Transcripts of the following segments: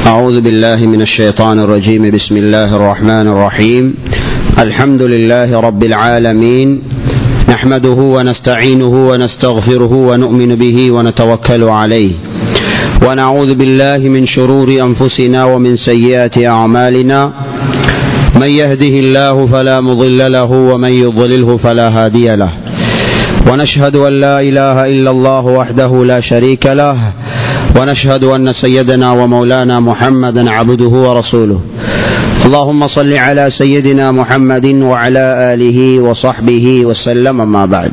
أعوذ بالله من الشيطان الرجيم. بسم الله الرحمن الرحيم. الحمد لله رب العالمين، نحمده ونستعينه ونستغفره ونؤمن به ونتوكل عليه، ونعوذ بالله من شرور أنفسنا ومن سيئات أعمالنا. من يهده الله فلا مضل له ومن يضلله فلا هادي له، ونشهد أن لا إله إلا الله وحده لا شريك له، ونشهد أن سيدنا ومولانا محمدا عبده ورسوله. اللهم صل على سيدنا محمد وعلى آله وصحبه وسلم. أما بعد،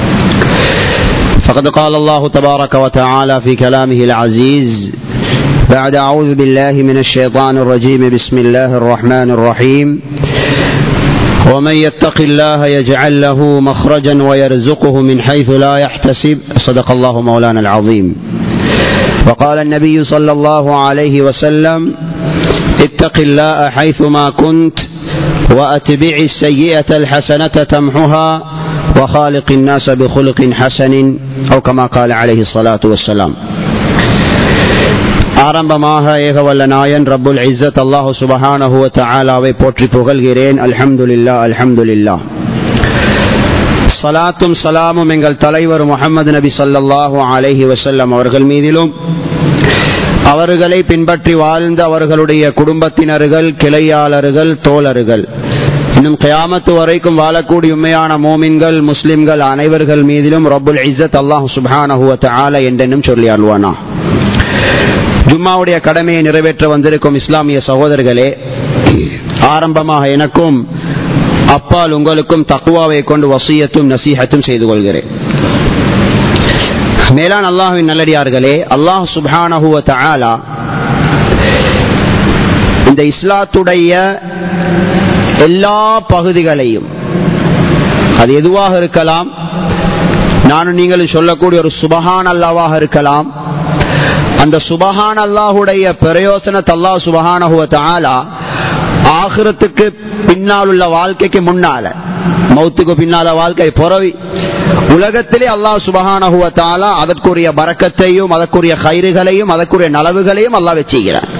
فقد قال الله تبارك وتعالى في كلامه العزيز بعد أعوذ بالله من الشيطان الرجيم. بسم الله الرحمن الرحيم. ومن يتق الله يجعل له مخرجا ويرزقه من حيث لا يحتسب. صدق الله مولانا العظيم. وقال النبي صلى الله عليه وسلم: اتق الله حيثما كنت وأتبع السيئة الحسنة تمحها وخالق الناس بخلق حسن، أو كما قال عليه الصلاة والسلام. ஆரம்பமாக ஏகவல்ல நாயன் ரப்புல் இஸ்ஸத் அல்லாஹ் சுப்ஹானஹு வ தஆலாவை போற்றி புகழ்கிறேன். அல்ஹம்துலில்லாஹ், அல்ஹம்துலில்லாஹ். ஸலாத்தும் ஸலாமும் எங்கள் தலைவர் முஹம்மது நபி ஸல்லல்லாஹு அலைஹி வஸல்லம் அவர்கள் மீதிலும், அவர்களை பின்பற்றி வாழ்ந்த அவர்களுடைய குடும்பத்தினர்கள், கிளையாளர்கள், தோழர்கள், இன்னும் கியாமத்து வரைக்கும் வாழக்கூடிய உண்மையான மோமின்கள், முஸ்லிம்கள் அனைவர்கள் மீதிலும் ரப்புல் இஸ்ஸத் அல்லாஹ் சுப்ஹானஹு வ தஆலா என்றென்னும் சொல்லி அருள்வானா. ஜும்மாவுடைய கடமையை நிறைவேற்ற வந்திருக்கும் இஸ்லாமிய சகோதரர்களே, ஆரம்பமாக எனக்கும் அப்பால் உங்களுக்கும் தக்வாவை கொண்டு வசியத்தும் நசீஹத்தும் செய்து கொள்கிறேன். மேலான அல்லாஹ்வின் நல்லடியார்களே, அல்லாஹ் சுப்ஹானஹு வ தஆலா இந்த இஸ்லாத்துடைய எல்லா பகுதிகளையும், அது எதுவாக இருக்கலாம், நானும் நீங்களும் சொல்லக்கூடிய ஒரு சுபஹான் அல்லாஹ்வாக இருக்கலாம், அந்த சுபஹான் அல்லாஹுடைய பிரயோசனத்தை அல்லாஹ் சுப்ஹானஹு வ தஆலா ஆகிரத்துக்கு பின்னால் உள்ள வாழ்க்கைக்கு முன்னால, மௌத்துக்கு பின்னால வாழ்க்கை பொறவி உலகத்திலே அல்லாஹ் சுப்ஹானஹு வ தஆலா அதற்குரிய பரக்கத்தையும் அதற்குரிய கைறுகளையும் அதற்குரிய நலவுகளையும் அல்லாஹ் வச்சுக்கிறார்.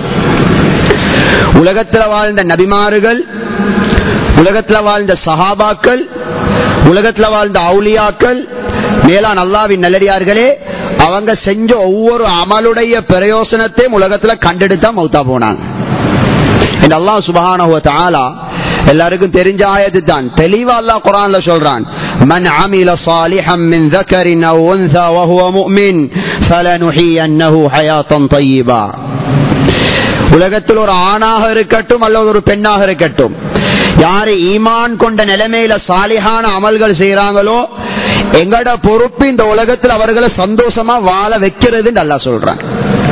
உலகத்தில் வாழ்ந்த நபிமார்கள், உலகத்தில் வாழ்ந்த சஹாபாக்கள், உலகத்தில் வாழ்ந்த அவுலியாக்கள், மேலான அல்லாஹ்வின் நல்லடியார்களே, அவங்க செஞ்ச ஒவ்வொரு அமலுடைய பிரயோசனத்தையும் உலகத்துல கண்டெடுத்தா மௌத்தா போனாங்க. அல்லாஹ் சுப்ஹானஹு வ தஆலா எல்லாருக்கும் தெரிஞ்ச ஆயத்து தான், தெளிவா அல்லாஹ் குர்ஆன்ல சொல்றான்: மன் அமில ஸாலிஹன் மின் ذكرٍ أو أنثى وهو مؤمن فلنحيينه حياة طيبة. உலகத்தில் ஒரு ஆணாக இருக்கட்டும் அல்லது ஒரு பெண்ணாக இருக்கட்டும், யாரு ஈமான் கொண்ட நிலைமையில சாலிஹான அமல்கள் செய்யறாங்களோ, எங்கட பொறுப்பு இந்த உலகத்தில் அவர்களை சந்தோஷமா வாழ வைக்கிறது அல்லாஹ் சொல்றான்.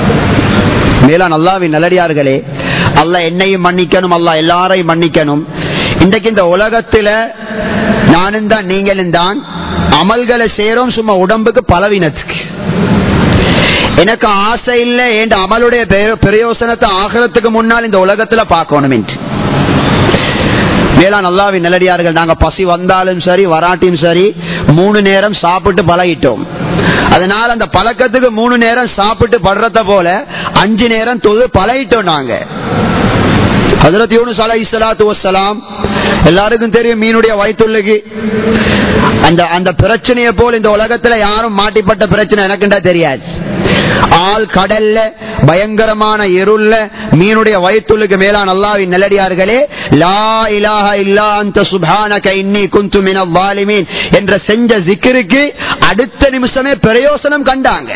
மேலான அல்லாஹ்வின் நல்லடியார்களே, அல்லாஹ் என்னையும் மன்னிக்கணும், அல்லாஹ் எல்லாரையும் மன்னிக்கணும். இன்றைக்கு இந்த உலகத்துல நானும் தான் நீங்களும் தான் அமல்களை செய்யறோம், சும்மா உடம்புக்கு பலவீனத்துக்கு. எனக்கு ஆசை இல்லை என்ற அமலுடைய பிரயோசனத்தை ஆகிரத்துக்கு முன்னால் இந்த உலகத்துல பார்க்கணும் என்று. மேலான அல்லாஹ்வின் நல்லடியார்கள், நாங்க பசி வந்தாலும் சரி வராட்டியும் சரி 3 நேரம் சாப்பிட்டு பழகிட்டோம். அதனால அந்த பழக்கத்துக்கு 3 நேரம் சாப்பிட்டு படுறத போல 5 நேரம் தொழு பழகிட்டோம் நாங்க. ஹஜ்ரத் யூனுஸ் அலைஹிஸ்ஸலாத்து வஸ்ஸலாம், எல்லாருக்கும் தெரியும் மீனுடைய வயிற்றுள்ளக்கு அந்த பிரச்சனையை போல் இந்த உலகத்துல யாரும் மாட்டிப்பட்ட பிரச்சனை எனக்குண்டா தெரியாது. ஆள் கடல்ல பயங்கரமான இருள்ல மீனுடைய வயிற்றுக்கு மேலான அல்லாஹ்வின் நல்லடியார்களே, லா இலாஹா இல்லா அன்த சுப்ஹானக இன்னி குன்து மினல் ஸாலிமீன் என்ற செஞ்ச zikருக்கு அடுத்த நிமிஷமே பிரயோசனம் கண்டாங்க.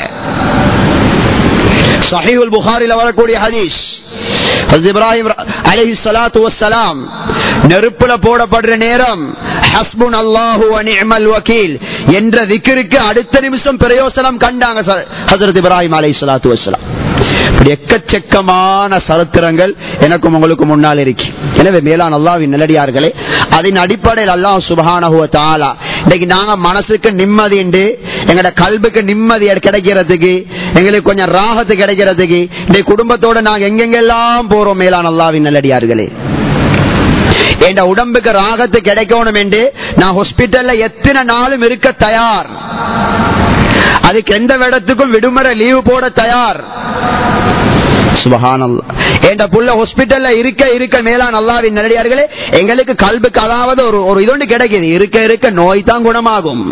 ஸஹீஹுல் புகாரில வரக்கூடிய ஹதீஸ், இப்ராஹிம் அலைஹிஸ்ஸலாத்து வஸ்ஸலாம் நெருப்புல போடப்படுற நேரம் ஹஸ்புனல்லாஹு வ நிஅமல் வகீல் என்ற zikருக்கு அடுத்த நிமிஷம் பிரயோசனம் கண்டாங்க ஹஜ்ரத் இப்ராஹிம் அலைஹிஸ்ஸலாத்து வஸ்ஸலாம். எக்கச்சக்கமான சரித்திரங்கள் எனக்கும் உங்களுக்கு முன்னால் இருக்கு. எனவே மேலான அல்லாஹ்வின் நல்லடியார்களே, அதன் அடிப்படையில் அல்லாஹ் சுப்ஹானஹு வ தஆலா இன்னைக்கு நாங்க மனசுக்கு நிம்மதி உண்டு, எங்கட கல்புக்கு நிம்மதி கிடைக்கிறதுக்கு, எங்களுக்கு கொஞ்சம் ராகத்து கிடைக்கிறதுக்கு, இந்த குடும்பத்தோட நாங்க எங்கெங்கெல்லாம் போறோம் மேலான அல்லாஹ்வின் நல்லடியார்களே. என் உடம்புக்கு ராகத்து கிடைக்கணும் என்று நான் ஹாஸ்பிட்டல்ல எத்தனை நாளும் இருக்க தயார், அதுக்கு எந்த இடத்துக்கும் விடுமுறை லீவு போட தயார். சுப்ஹானல்லாஹ். என்ற புள்ள ஹாஸ்பிட்டல்ல இருக்க இருக்க மேலான அல்லாஹ்வின் நல்லடியார்களே, எங்களுக்கு கல்புக்கு அதாவது ஒரு இதொண்டு கிடைக்குது, இருக்க இருக்க நோய் தான் குணமாகும்.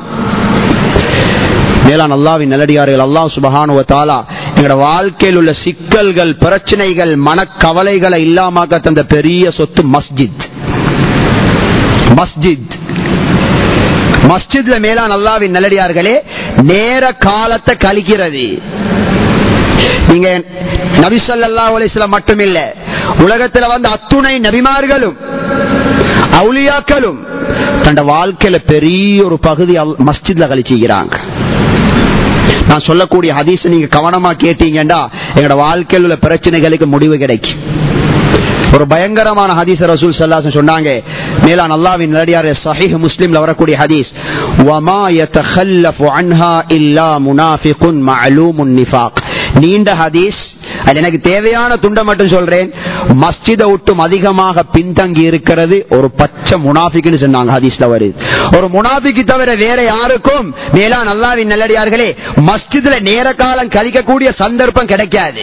மேலான அல்லாஹ்வின் நல்லடியார்கள், அல்லாஹ் சுப்ஹானஹு வ தஆலா எங்களோட வாழ்க்கையில் உள்ள சிக்கல்கள், பிரச்சனைகள், மனக்கவலைகளை இல்லாமக்க தந்த பெரிய சொத்து மஸ்ஜித். மஸ்ஜித் மஸ்ஜித்ல மேலான அல்லாஹ்வின் நல்லடியார்களே நேர காலத்தை கழிக்கிறது. நீங்க நபி ஸல்லல்லாஹு அலைஹி வஸல்லம் மட்டுமில்ல, உலகத்தில் வந்த அத்துணை நபிமார்களும் அவுலியாக்களும் தன் வாழ்க்கையில பெரிய ஒரு பகுதி மஸ்ஜித்ல கழிச்சுக்கிறாங்க. நான் சொல்லக்கூடிய ஹதீஸ் நீங்க கவனமா கேட்டீங்கன்னா எங்களோட வாழ்க்கையில் உள்ள பிரச்சனைகளுக்கு முடிவு கிடைக்கும். ஒரு பயங்கரமான ஹதீஸ் ரசூல் ஸல்லல்லாஹு அலைஹி வஸல்லம் சொன்னாங்க, மேலான அல்லாஹ்வின் நல்லடியாரே, ஸஹீஹ் முஸ்லிம்ல வரக்கூடிய ஹதீஸ், வமா யதகல்லஃபு அன்ஹா இல்லா முனாஃபிகுன் மஅலூமுன் நிஃபாக். நீண்ட ஹதீஸ், அது எனக்கு தேவையான துண்டை மட்டும் சொல்றேன். மஸ்ஜிதை விட்டும் அதிகமாக பின்தங்கி இருக்கிறது ஒரு பச்சை முனாஃபிக்னு சொன்னாங்க ஹதீஸ்ல வருது. ஒரு முனாஃபிக்கு தவிர வேற யாருக்கும் மேலான அல்லாஹ்வின் நல்லடியார்களே மஸ்ஜிதுல நேர காலம் கழிக்கக்கூடிய சந்தர்ப்பம் கிடைக்காது.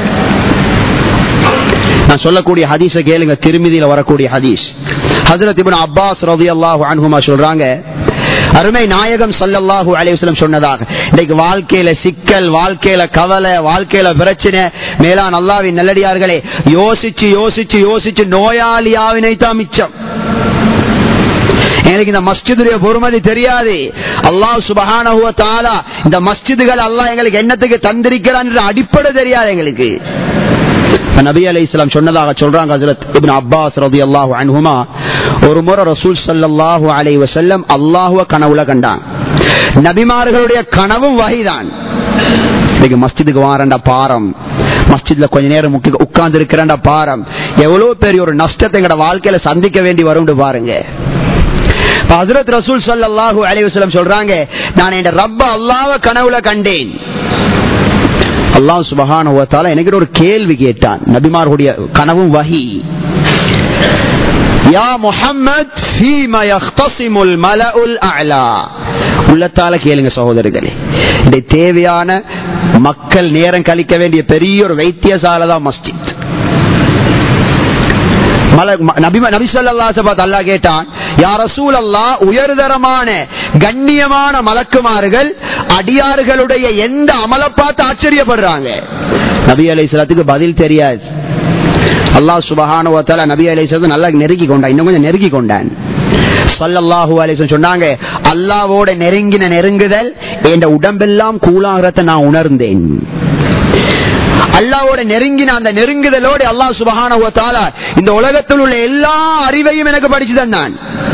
நான் சொல்லக்கூடிய ஹதீஸை கேளுங்க, திருமிதியில வரக்கூடிய ஹதீஸ். ஹஜ்ரத் இப்னு அப்பாஸ் ரலியல்லாஹு அன்ஹுமா சொல்றாங்க, அருமை நாயகம் ஸல்லல்லாஹு அலைஹி வஸல்லம் சொன்னதாக, இன்னைக்கு வாழ்க்கையில சிக்கல், வாழ்க்கையில கவலை, வாழ்க்கையில பிரச்சனை, மேலான அல்லாஹ்வின் நல்லடியார்களே யோசிச்சு யோசிச்சு யோசிச்சு நோயாளியாவினை தான் மிச்சம். எனக்கு இந்த மஸ்ஜிதுடைய பொறுமதி தெரியாது. அல்லாஹ் சுப்ஹானஹு வ தஆலா இந்த மஸ்ஜிதுகள் அல்லாஹ் எங்களுக்கு என்னத்துக்கு தந்திருக்கிறான் என்ற அடிப்படை தெரியாது எங்களுக்கு. நபி அலைஹிஸ்ஸலாம் சொன்னதாக சொல்றாங்க ஹஜ்ரத் இப்னு அப்பாஸ் ரலியல்லாஹு அன்ஹுமா, ஒரு முறை ரசூல் ஸல்லல்லாஹு அலைஹி வஸல்லம் அல்லாஹ்வை கனவுல கண்டாங்க. நபிமார்களுடைய கனவும் வஹீதான். இன்னைக்கு மஸ்ஜிதுக்கு வாரண்டா பாரம், மஸ்ஜித்ல கொஞ்ச நேரம் உட்கார்ந்து இருக்கிறண்டா பாரம், எவ்வளவு பெரிய ஒரு நஷ்டத்தை எங்கட வாழ்க்கையில சந்திக்க வேண்டி வரும் பாருங்க. ஹஜ்ரத் ரசூல் ஸல்லல்லாஹு அலைஹி வஸல்லம் சொல்றாங்க, நான் என் ரப்ப அல்லாஹ்வை கனவுல கண்டேன். அல்லாஹ் சுப்ஹானஹு வ தஆலா எனக்கு ஒரு கேள்வி கேட்டான். நபிமார்களுடைய கனவும் வஹி. யா முஹம்மத் ஃபீமா யக்தஸிமுல் மலஉல் அஅலா. உள்ளத்தால கேளுங்க சகோதரர்களே, இந்த தேவையான மக்கள் நேரம் கழிக்க வேண்டிய பெரிய ஒரு வைத்தியசாலை தான் மஸ்ஜித். நபி ஸல்லல்லாஹு அலைஹி வஸல்லம் அல்லாஹ் கேட்டான், யா ரசூலல்லாஹ், உயர்தரமான கண்ணியமான மலக்குமார்கள் அடியார்களுடைய எந்த அமலை பார்த்து ஆச்சரியப்படுறாங்க? நபி அலைஹிஸ்ஸலாத்துக்கு பதில் தெரியாது. அல்லாஹ் சுப்ஹானஹு வ தஆலா நபி அலைஹிஸ்ஸலாத்தை நல்லா நெருங்கி கொண்டான், இன்னும் கொஞ்சம் நெருங்கி கொண்டான். ஸல்லல்லாஹு அலைஹி வஸல்லம் சொன்னாங்க, அல்லாஹ்வோட நெருங்கின நெருங்குதல் என் உடம்பெல்லாம் கூலாகிறத நான் உணர்ந்தேன். அல்லாஹ்வோட நெருங்கின அந்த நெருங்குதலோடு அல்லாஹ் சுப்ஹானஹு வ தஆலா இந்த உலகத்தில் உள்ள எல்லா அறிவையும் எனக்கு படிச்சு தந்தான்.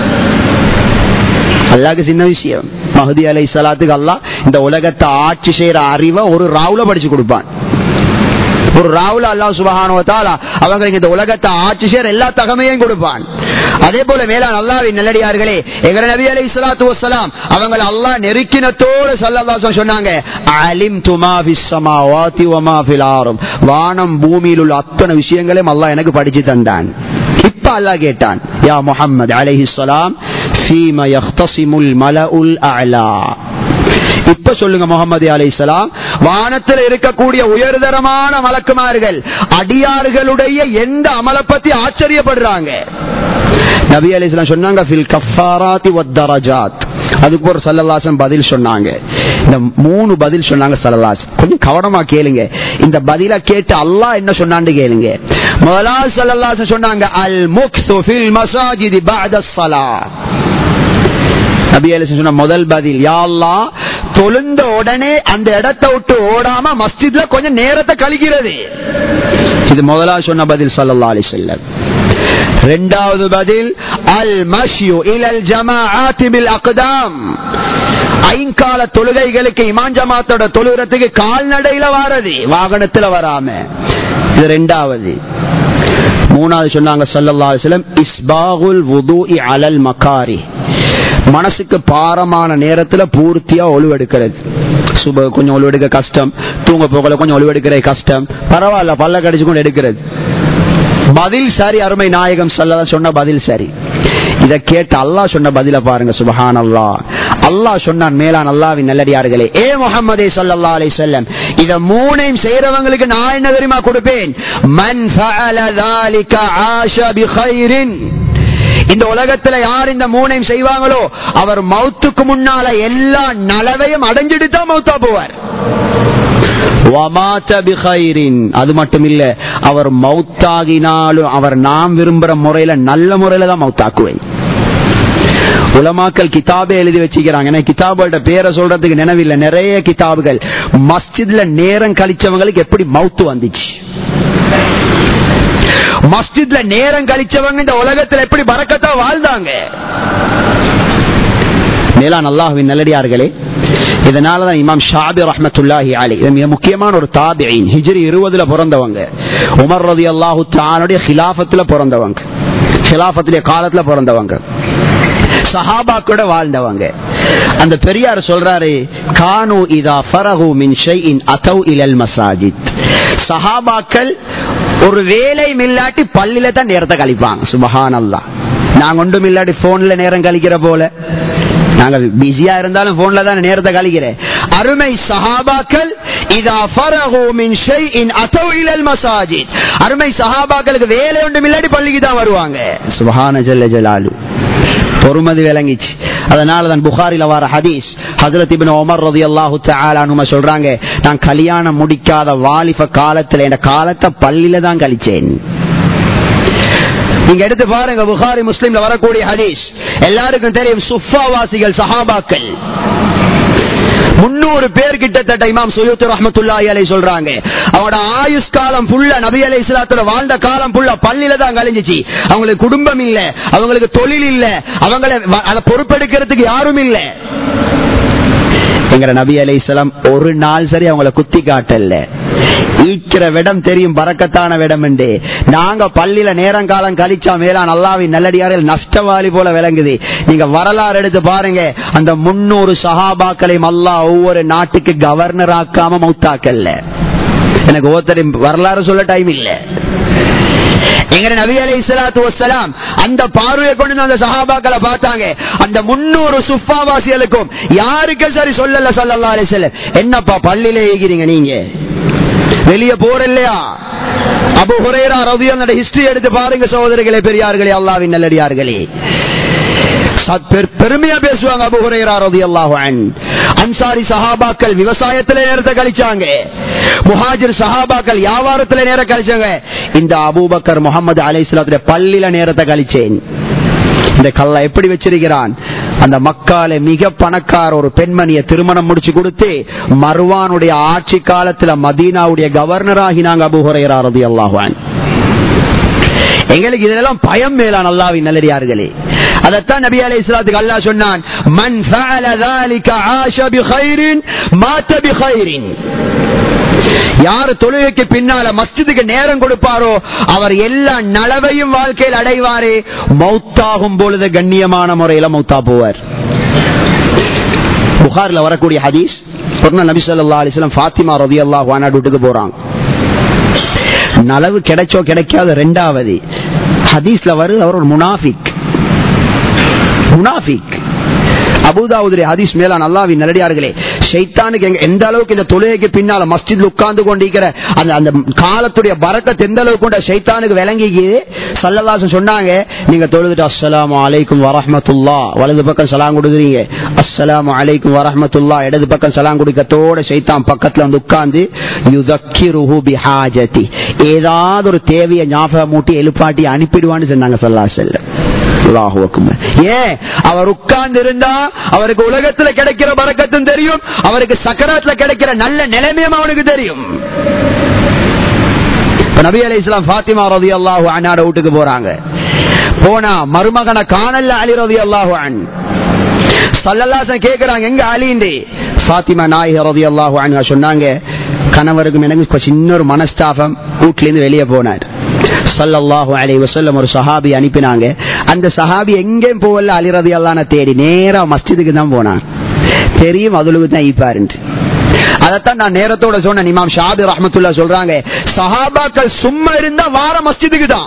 அல்லாஹ்க்கு சின்ன விஷயம். மஹ்தி அலைஹிஸ்ஸலாத்துக்கு அல்லாஹ் இந்த உலகத்தை ஆட்சி செய்யற அறிவை ஒரு ராவுல படிச்சு கொடுப்பான். ஒரு ராவுல அல்லாஹ் சுப்ஹானஹு வ தஆலா அவங்களுக்கு இந்த உலகத்தை ஆட்சி செய்யற எல்லா தகமையும் கொடுப்பான். அதே போல மேலான அல்லாஹ்வின் நல்லடியார்களே, எங்க நபி அலைஹிஸ்ஸலாத்து வஸ்ஸலாம் அவங்களை அல்லாஹ் நெருக்கினத்தோடு ஸல்லல்லாஹு அலைஹி வஸல்லம் சொன்னாங்க, அலிம்து மா ஃபிஸ் ஸமாவாதி வ மா ஃபில் அர்த். வானம் பூமியில் உள்ள அத்தனை விஷயங்களையும் அல்லாஹ் எனக்கு படிச்சு தந்தான். இப்ப அல்லாஹ் கேட்டான், யா முஹம்மது அலைஹிஸ்ஸலாம் ஃபீமா யக்தஸிமுல் மலஉல் அஅலா. இப்ப சொல்லுங்க முஹம்மது அலைஹிஸ்ஸலாம், வானத்தில் இருக்கக்கூடிய உயர்தரமான மலக்குமார்கள் அடியார்களுடைய எந்த அமலை பத்தி ஆச்சரியப்படுறாங்க? நபி அலைஹிஸ்ஸலாம் சொன்னாங்க, ஃபில் கஃபாராத்தி வத் தரஜாத். அதுக்கு ஒரு ஸல்லல்லாஹு அலைஹி வஸல்லம் பதில் சொன்னாங்க. இந்த 3 பதில் சொன்னாங்க ஸல்லல்லாஹு அலைஹி வஸல்லம். கொஞ்சம் கவனமா கேளுங்க, இந்த பதில கேட்டு அல்லாஹ் என்ன சொன்னான்னு கேளுங்க. முதலாவது ஸல்லல்லாஹு அலைஹி வஸல்லம் சொன்னாங்க, அல் முக்ஸு ஃபில் மஸாஜிதி பஅத ஸலாத். நபி அலைஹிஸ்ஸலாம் சொன்ன முதல் பதில், யா அல்லாஹ், தொழுந்த உடனே அந்த இடத்தை விட்டு ஓடாம மஸ்ஜித்ல கொஞ்சம் நேரத்தை கழிக்கிறது. இது முதலாவது சொன்ன பதில் ஸல்லல்லாஹு அலைஹி வஸல்லம். இரண்டாவது பதில், அல் மஷ்யு இலல் ஜமாஅத் பில் அக்தாம். ஐங்கால தொழுகைகளுக்கு இமாம் ஜமாத்தோட தொழுகிறதுக்கு கால்நடையில வாரது, வாகனத்துல வராம. இது இரண்டாவது. மூணாவது சொன்னாங்க ஸல்லல்லாஹு அலைஹி வஸல்லம், இஸ்பாகுல் வுதுஇ அலல் மகாரி. மனசுக்கு பாரமான நேரத்துல பூர்த்தியா ஒழுவெடுக்கிறது. சுப கொஞ்சம் ஒழுவெடுக்க கஷ்டம், தூங்க போகல கொஞ்சம் ஒழுவெடுக்கிற கஷ்டம், பரவாயில்ல பல்ல கடிச்சு கொண்டு எடுக்கிறது. பதில் சரி. அருமை நாயகம் ஸல்லல்லாஹு சொன்ன பதில் சரி. இத கேட்டு அல்லாஹ் சொன்ன பதில பாருங்க. சுப்ஹானல்லாஹ். அல்லாஹ் சொன்னான், மேலான அல்லாஹ்வின் நல்லடியார்களே, ஏ முஹம்மதே ஸல்லல்லாஹு அலைஹி வஸல்லம், இத மூணையும் செய்றவங்களுக்கு நான் என்ன தெரியுமா கொடுப்பேன்? மன் ஃபஅல ذلك ஆஷ பிகைரின். இந்த உலகத்துல யார் இந்த மூணையும் செய்வாங்களோ அவர் மௌத்துக்கு முன்னால எல்லா நலவையும் அடைஞ்சிட்டு தான் மௌத்தா போவார். அது மட்டும் இல்ல, அவர் மௌத்தாகினாலும் அவர் நாம் விரும்புற முறையில நல்ல முறையில தான் மௌத்தாக்குவேன். உலமாக்கள் கிதாபே எழுதி வச்சுக்கிறாங்க. கிதாபோட பேரை சொல்றதுக்கு நினைவில்லை. நிறைய கிதாபுகள் மஸ்ஜித்ல நேரம் கழிச்சவங்களுக்கு எப்படி மௌத்து வந்துச்சு, மஸ்ஜித்ல நேரம் கழிச்சவங்க இந்த உலகத்தில் எப்படி பரக்கத்தா வாழ்ந்தாங்க. மேலான அல்லாஹ்வின் நல்லடியார்களே, இதனாலதான் இமாம் ஷாபி ரஹ்மத்துல்லாஹி அலைஹி மிக முக்கியமான ஒரு தாபிஈன், ஹிஜ்ரி 20ல பிறந்தவங்க, உமர் ரலியல்லாஹு தஆலாவுடைய খিলাফத்துல பிறந்தவங்க, খিলাফத்துடைய காலத்துல பிறந்தவங்க, சஹாபாக்களோட வாழ்ந்தவங்க. அந்த பெரியார் சொல்றாரு, கானு இதா ஃபரகு மின் ஷைஇன் அதௌ இலல் மசாஜித். சஹாபாக்கள் ஒரு வேலை இல்லாட்டி பள்ளியில தான் நேரத்தை கழிப்பாங்க. சுப்ஹானல்லாஹ். நாங்க ஒன்றும் இல்லாட்டி போன்ல நேரம் கழிக்கிற போல, நாங்க பிஸியா இருந்தாலும் போன்ல தான் நேரத்தை கழிக்கிறேன். அருமை சஹாபாக்கள் இதா ஃபரகு மின் ஷைஇன் அதௌ இலல் மசாஜித். அருமை சஹாபாக்களுக்கு வேலை ஒன்றும் இல்லாட்டி பள்ளிக்கு தான் வருவாங்க. சுப்ஹான ஜல்ல ஜலாலு. பொறுமதி விளங்கிச்சு. அதனால தான் புகாரில வர ஹதீஸ், ஹஜ்ரத் இப்னு உமர் ரலியல்லாஹு தஆலா அன்ஹு சொல்றாங்க, நான் கல்யாணம் முடிக்காத வாலிப காலத்துல இந்த காலத்தை பள்ளியில தான் கழிச்சேன். நீங்க எடுத்து பாருங்க, புகாரி முஸ்லிம்ல வரக்கூடிய ஹதீஸ். எல்லாருக்கும் தெரியும், சுஃபாவாசிகள் சஹாபாக்கள் 300 பேர் கிட்டத்தட்ட இமாம் சுயூத்தி ரஹ்மத்துல்லாஹி அலைஹி சொல்றாங்க. அவங்களோட ஆயுஷ் காலம் ஃபுல்லா, நபி அலைஹிஸ்ஸலாத்து வாழ்ந்த காலம் ஃபுல்லா பள்ளியில தான் கழிஞ்சிச்சு. அவங்களுக்கு குடும்பம் இல்ல, அவங்களுக்கு தொழில் இல்ல, அவங்களை அதை பொறுப்பெடுக்கிறதுக்கு யாரும் இல்ல. எங்க நபி அலைஹிஸ்ஸலாம் ஒரு நாள் சரி அவங்களை குத்தி காட்டல. ஈக்கிற விடம் தெரியும், பரக்கத்தான விடம் என்று. நாங்க பள்ளியில நேரம் காலம் கழிச்சா மேலான அல்லாஹ்வின் நல்லடியார்கள் நஷ்டவாளி போல விளங்குது. நீங்க வரலாறு எடுத்து பாருங்க, அந்த 300 சஹாபாக்களையும் அல்லாஹ் ஒவ்வொரு நாட்டுக்கு கவர்னர் ஆக்காம மௌத்தாக்கல்ல. எனக்கு ஒவ்வொருத்தரையும் வரலாறு சொல்ல டைம் இல்ல. எங்க நபி அலைஹிஸ்ஸலாத்து வஸ்ஸலாம் அந்த பார்வையை கொண்டு அந்த சஹாபாக்களை பார்த்தாங்க. அந்த 300 சுஃபாவாசிகளுக்கும் யாருக்கு சரி சொல்லல ஸல்லல்லாஹு அலைஹி வஸல்லம், என்னப்பா பள்ளியில ஏகிறீங்க, நீங்க வெளியே போற இல்லையா? அபூ ஹுரைரா ரலியல்லாஹு ஹிஸ்டரி எடுத்து பாருங்க சகோதரர்களே, பெரியார்களே, அல்லாஹ்வின் நல்லடியார்களே. பெருமையா பேசுவாங்க அபூ ஹுரைரா ரலியல்லாஹு அன்ஹு. அன்சாரி சஹாபாக்கள் விவசாயத்திலே நேரத்தை கழிச்சாங்க, முஹாஜிர் சஹாபாக்கள் வியாபாரத்திலே நேரம் கழிச்சாங்க. இந்த அபூபக்கர் முஹம்மது அலைஹிஸ்ஸலாத்துடைய பள்ளியில நேரத்தை கழிச்சேன். இந்த கல்ல எப்படி வச்சிருக்கிறான்? அந்த மக்கால மிக பணக்கார ஒரு பெண்மணியை திருமணம் முடிச்சு கொடுத்து மர்வானுடைய ஆட்சி காலத்துல மதீனாவுடைய கவர்னர் ஆகினாங்க அபூ ஹுரைரா ரலியல்லாஹு அன்ஹு. எங்களுக்கு இதெல்லாம் பயம் மேலான அல்லாஹ்வின் நல்லடியார்களே. அதத்தான் நபி அலைஹிஸ்ஸலாத்துக்கு அல்லாஹ் சொன்னான், மன் ஃபஅல ذلك ஆஷ பிகைரின் மாத பிகைரின். யார் தொழுகைக்கு பின்னால மஸ்ஜிதுக்கு நேரம் கொடுப்பாரோ அவர் எல்லா நலவையும் வாழ்க்கையில் அடைவாரே, மௌத்தாகும் பொழுது கண்ணியமான முறையில மௌத்தா போவார். புகாரில் வரக்கூடிய ஹதீஸ், நபி ஸல்லல்லாஹு அலைஹி வஸல்லம் ஃபாத்திமா ரலியல்லாஹு அன்ஹா வீட்டுக்கு போறாங்க. நலவு கிடைச்சோ கிடைக்காத ரெண்டாவது ஹதீஸ்ல வருது, அவர் ஒரு முனாஃபிக். முனாஃபிக் அபூதாவுதுடைய ஹதீஸ். மேலான அல்லாஹ்வின் நல்லடியார்களே, ஷைத்தானுக்கு எந்த அளவுக்கு இந்த தொழுகைக்கு பின்னால மஸ்ஜித்ல உட்கார்ந்து கொண்டிருக்கிற அந்த காலத்துடைய பரக்கத் எந்த அளவுக்கு கொண்ட ஷைத்தானுக்கு விளங்கிக்கு ஸல்லல்லாஹு அலைஹி சொன்னாங்க, நீங்க தொழுதுட்டு அஸ்ஸலாமு அலைக்கும் வரஹ்மத்துல்லாஹ் வலது பக்கம் சலாம் கொடுக்குறீங்க, அஸ்ஸலாமு அலைக்கும் வரஹ்மத்துல்லாஹ் இடது பக்கம் சலாம் கொடுக்கத்தோட ஷைத்தான் பக்கத்துல வந்து உட்கார்ந்து யுதக்கிருஹு பிஹாஜதி, ஏதாவது ஒரு தேவையை ஞாபகம் மூட்டி எழுப்பாட்டி அனுப்பிடுவான்னு சொன்னாங்க ஸல்லல்லாஹு அலைஹி வஸல்லம். அல்லாஹு அக்பர். ஏன் அவர் உட்கார்ந்து இருந்தா அவருக்கு உலகத்துல கிடைக்கிற பரக்கத்தும் தெரியும், அவருக்கு சக்கராத்துல கிடைக்கிற நல்ல நிலைமையும் அவனுக்கு தெரியும். நபி அலைஹிஸ்ஸலாம் ஃபாத்திமா ரலியல்லாஹு அன்ஹா வீட்டுக்கு போறாங்க. போனா மருமகனை காணல அலி ரலியல்லாஹு அன்ஹு. ஸல்லல்லாஹு அலைஹி கேக்குறாங்க, எங்க அலின்றி? ஃபாத்திமா நாயகி ரலியல்லாஹு அன்ஹா சொன்னாங்க, கணவருக்கும் எனக்கு சின்ன ஒரு மனஸ்தாபம், வீட்ல இருந்து வெளியே போனார். ஸல்லல்லாஹு அலைஹி வஸல்லம் ஒரு சஹாபி அனுப்பினாங்க. அந்த சஹாபி எங்கேயும் போகல, அலி ரலியல்லாஹு அன்ஹு தேடி நேரா மஸ்ஜிதுக்கு தான் போனான். தெரியும் அதுலுக்கு தான் ஈப்பாரு. அதத்தான் நான் நேரத்தோட சொன்னேன். இமாம் ஷாபி ரஹ்மத்துல்லாஹ் சொல்றாங்க, சஹாபாக்கள் சும்மா இருந்தா வார மஸ்ஜிதுக்கு தான்.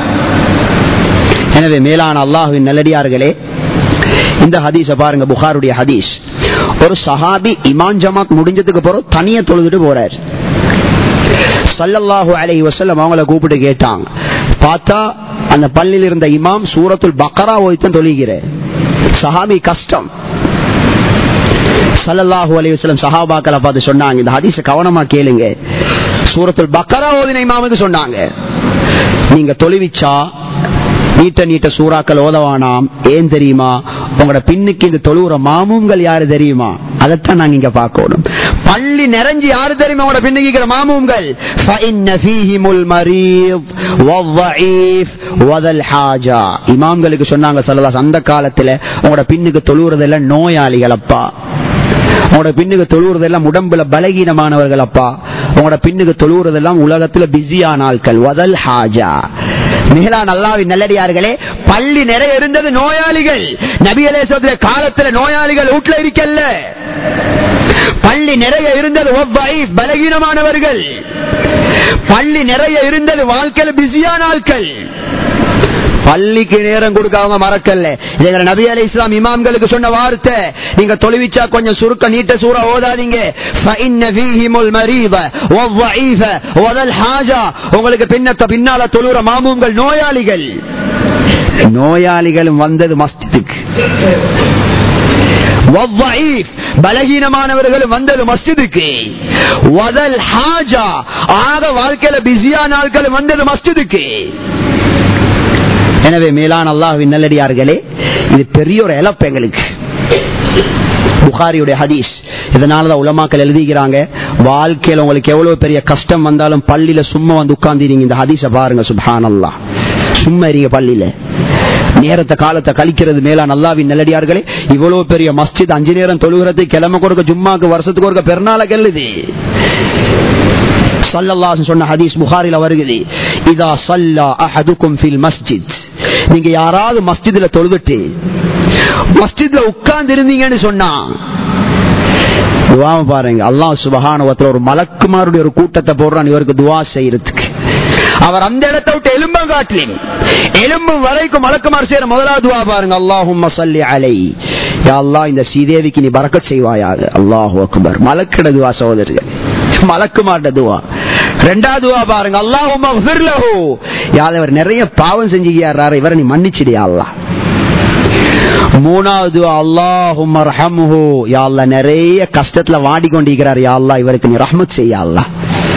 எனவே மேலான அல்லாஹ்வின் நல்லடியார்களே, இந்த ஹதீஸ பாருங்க, புகாருடைய ஹதீஸ். ஒரு சஹாபி இமாம் ஜமாத் முடிஞ்சதுக்கு பிறகு தனியா தொழுதுட்டு போறார். ஸல்லல்லாஹு அலைஹி வஸல்லம் அவங்கள கூப்பிட்டு கேட்டாங்க. பார்த்தா அந்த பள்ளியில் இருந்த இமாம் சூரத்துல் பக்ரா ஓதித்தான் தொழுகிறார். சஹாபி கஷ்டம். ஸல்லல்லாஹு அலைஹி வஸல்லம் சஹாபாக்களை பார்த்து சொன்னாங்க, இந்த ஹதீஸை கவனமா கேளுங்க. சூரத்துல் பக்ரா ஓதின இமாமுக்கு சொன்னாங்க, நீங்க தொழுவிச்சா நீட்ட சூறாக்கள் ஓதவானாம். ஏன் தெரியுமா? உங்களோட பின்னுக்கு இந்த தொழுகிற மாமூம்கள் யாரு தெரியுமா? அதைத்தான் நாங்க இங்க பார்க்கணும். பள்ளி நிறைஞ்சு யாரு தெரியுமா? உங்களோட பின்னுக்கு மாமூம்கள். இமாம்களுக்கு சொன்னாங்க ஸல்லல்லாஹு, அந்த காலத்துல உங்களோட பின்னுக்கு தொழுகிறதெல்லாம் நோயாளிகள் அப்பா, உங்களோட பின்னுக்கு தொழுகிறதெல்லாம் உடம்புல பலகீனமானவர்கள் அப்பா, உங்களோட பின்னுக்கு தொழுகிறதெல்லாம் உலகத்துல பிஸியான ஆட்கள். வதல் ஹாஜா. மேலான அல்லாஹ்வின் நல்லடியார்களே, பள்ளி நிறைய இருந்தது நோயாளிகள். நபி அலைஹிஸ்ஸலாத்துடைய காலத்துல நோயாளிகள் வீட்டுல இருக்கல்ல. பள்ளி நிறைய இருந்தது பலகீனமானவர்கள். பள்ளி நிறைய இருந்தது வாழ்க்கையில பிஸியான ஆட்கள். பள்ளிக்கு நேரம் கொடுக்காம மறக்கல. நபி அலைஹிஸ்ஸலாம் இமாம்களுக்கு சொன்ன வார்த்தை, நீங்க தொழுவிச்சா கொஞ்சம் சுருக்க நீட்ட சூரா ஓதாதீங்க. உங்களுக்கு பின்னால தொழுற மாமூம்கள் நோயாளிகள். நோயாளிகளும் வந்தது மஸ்ஜிதுக்கு, பலகீனமானவர்களும் வந்தது மஸ்ஜிதுக்கு. ஆக வாழ்க்கையில பிஸியான ஆட்களும் வந்தது மஸ்ஜிதுக்கு. எனவே மேலான அல்லாஹ்வின் நல்லடியார்களே, இது பெரிய ஒரு இழப்பு எங்களுக்கு. புகாரியுடைய ஹதீஸ். இதனாலதான் உலமாக்கள் எழுதிக்கிறாங்க, வாழ்க்கையில உங்களுக்கு எவ்வளவு பெரிய கஷ்டம் வந்தாலும் பள்ளியில சும்மா வந்து உட்கார்ந்தீங்க. இந்த ஹதீஸை பாருங்க, சுப்ஹானல்லாஹ். சும்மா இருங்க பள்ளியில, நேரத்தை காலத்தை கழிக்கிறது. மேலான அல்லாஹ்வின் நல்லடியார்களே, இவ்வளவு பெரிய மஸ்ஜித் 5 நேரம் தொழுகிறது, கிழமை கொடுக்க ஜும்மாக்கு வருஷத்துக்கு ஒரு பெருநாளை கெல்லுது. ஸல்லல்லாஹு சொன்ன ஹதீஸ் புகாரில வருகிறது, இதா ஸல்லா அஹதுக்கும் ஃபில் மஸ்ஜித், நீங்க யாராவது மஸ்ஜித்ல தொழுதுட்டு மஸ்ஜித்ல உட்கார்ந்து இருந்தீங்கன்னு சொன்னா துஆ பாருங்க, அல்லாஹ் சுப்ஹானஹு வ தஆலா ஒரு மலக்குமாருடைய ஒரு கூட்டத்தை போடுறான் இவருக்கு துஆ செய்யறதுக்கு. அவர் அந்த இடத்தை விட்டு எலும்பும் வரைக்கும் மலக்குமார் செய்யற முதலாவது துஆ பாருங்க, அல்லாஹும்ம ஸல்லி அலைஹி, யா அல்லாஹ் இந்த சீதேவிக்கு நீ பரக்கத் செய்வாயாக. அல்லாஹு அக்பர். மலக்குட துஆ சகோதரர்களே, மலக்குமார்ட துஆ. இரண்டாவது துஆ பாருங்க, அல்லாஹும்ம ஃபிர் லஹு, யா அல்லாஹ் இவர் நிறைய பாவம் செஞ்சியாரு, இவரை நீ மன்னிச்சிடு யா அல்லாஹ். மூணாவது துஆ, அல்லாஹும்ம ரஹம்ஹு, யா அல்லாஹ் நிறைய கஷ்டத்துல வாடிக்கொண்டிருக்கிறார், யா அல்லாஹ் இவருக்கு நீ ரஹ்மத் செய்ய அல்லாஹ்.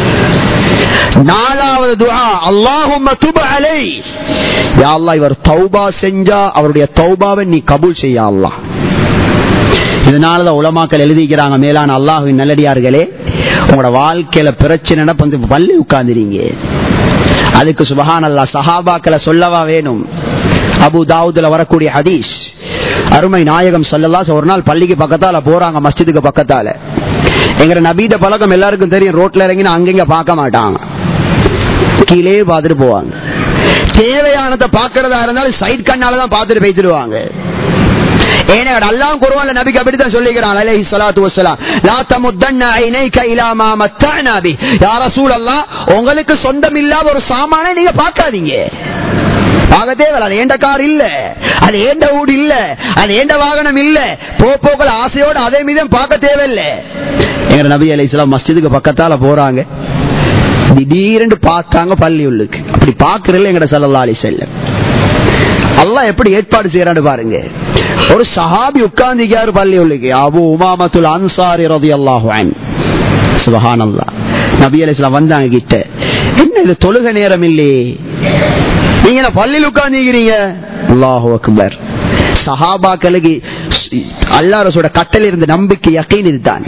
நாலாவது துஆ, அல்லாஹும்ம துப் அலைஹி, யா அல்லாஹ் இவர் தௌபா செஞ்சா அவருடைய தௌபாவை நீ கபூல் செய்ய அல்லாஹ். இதனாலதான் உலமாக்கள் எழுதிக்கிறாங்க, மேலான அல்லாஹ்வின் நல்லடியார்களே, உங்களோட வாழ்க்கையில பிரச்சனை பள்ளி உட்கார்ந்துறீங்க, அதுக்கு சுப்ஹானல்லாஹ் சஹாபாக்களை சொல்லவா வேணும்? அபு தாவூதுல வரக்கூடிய ஹதீஸ், அருமை நாயகம் ஸல்லல்லாஹு ஒரு நாள் பள்ளிக்கு பக்கத்தால போறாங்க, மஸ்ஜிதுக்கு பக்கத்தால. எங்க நபீத பழக்கம் எல்லாருக்கும் தெரியும், ரோட்ல இறங்கினா அங்கங்க பார்க்க மாட்டாங்க, கீழே பார்த்துட்டு போவாங்க. தேவையானதை பார்க்கறதா இருந்தாலும் சைட் கண்ணாலதான் பார்த்துட்டு பேசிடுவாங்க. ஏன்னா அல்லாஹ் குர்ஆன்ல நபிக்கு அப்படிதான் சொல்லிக்கிறான் அலைஹி ஸலாத்து வஸலாம், லா தமுத்தன்ன ஐனைக இலா மா மத்தஅனா பி, யா ரசூலல்லாஹ் உங்களுக்கு சொந்தம் இல்லாத ஒரு சாமானை நீங்க பார்க்காதீங்க. பார்க்க தேவை, அது ஏண்ட கார் இல்ல, அது ஏண்ட வீடு இல்ல, அது ஏண்ட வாகனம் இல்ல, போக்கள் ஆசையோட அதே மீதும் பார்க்க தேவையில்லை. எங்க நபி அலைஹிஸ்ஸலாம் மஸ்ஜிதுக்கு பக்கத்தால போறாங்க, திடீரென்று பார்த்தாங்க பள்ளி உள்ளுக்கு. அப்படி பார்க்கறதுல எங்கட ஸல்லல்லாஹு அலைஹி வஸல்லம் அல்லாஹ் எப்படி ஏற்பாடு செய்யறான்னு பாருங்க. ஒரு சஹாபி உட்கார்ந்திருக்காரு பள்ளி உள்ளுக்கு, அபூ உமாமத்துல் அன்சாரி ரலியல்லாஹு அன்ஹு. சுப்ஹானல்லாஹ். நபி அலைஹிஸ்ஸலாம் வந்தாங்க கிட்ட, என்ன இது தொழுகை நேரம் இல்லையே, நீங்க பள்ளியில் உட்கார்ந்திருக்கிறீங்க? அல்லாஹு அக்பர். சஹாபாக்களுக்கு அல்லாஹ் ரசூலோட கட்டளை இருந்த நம்பிக்கை யகீன் இதுதான்.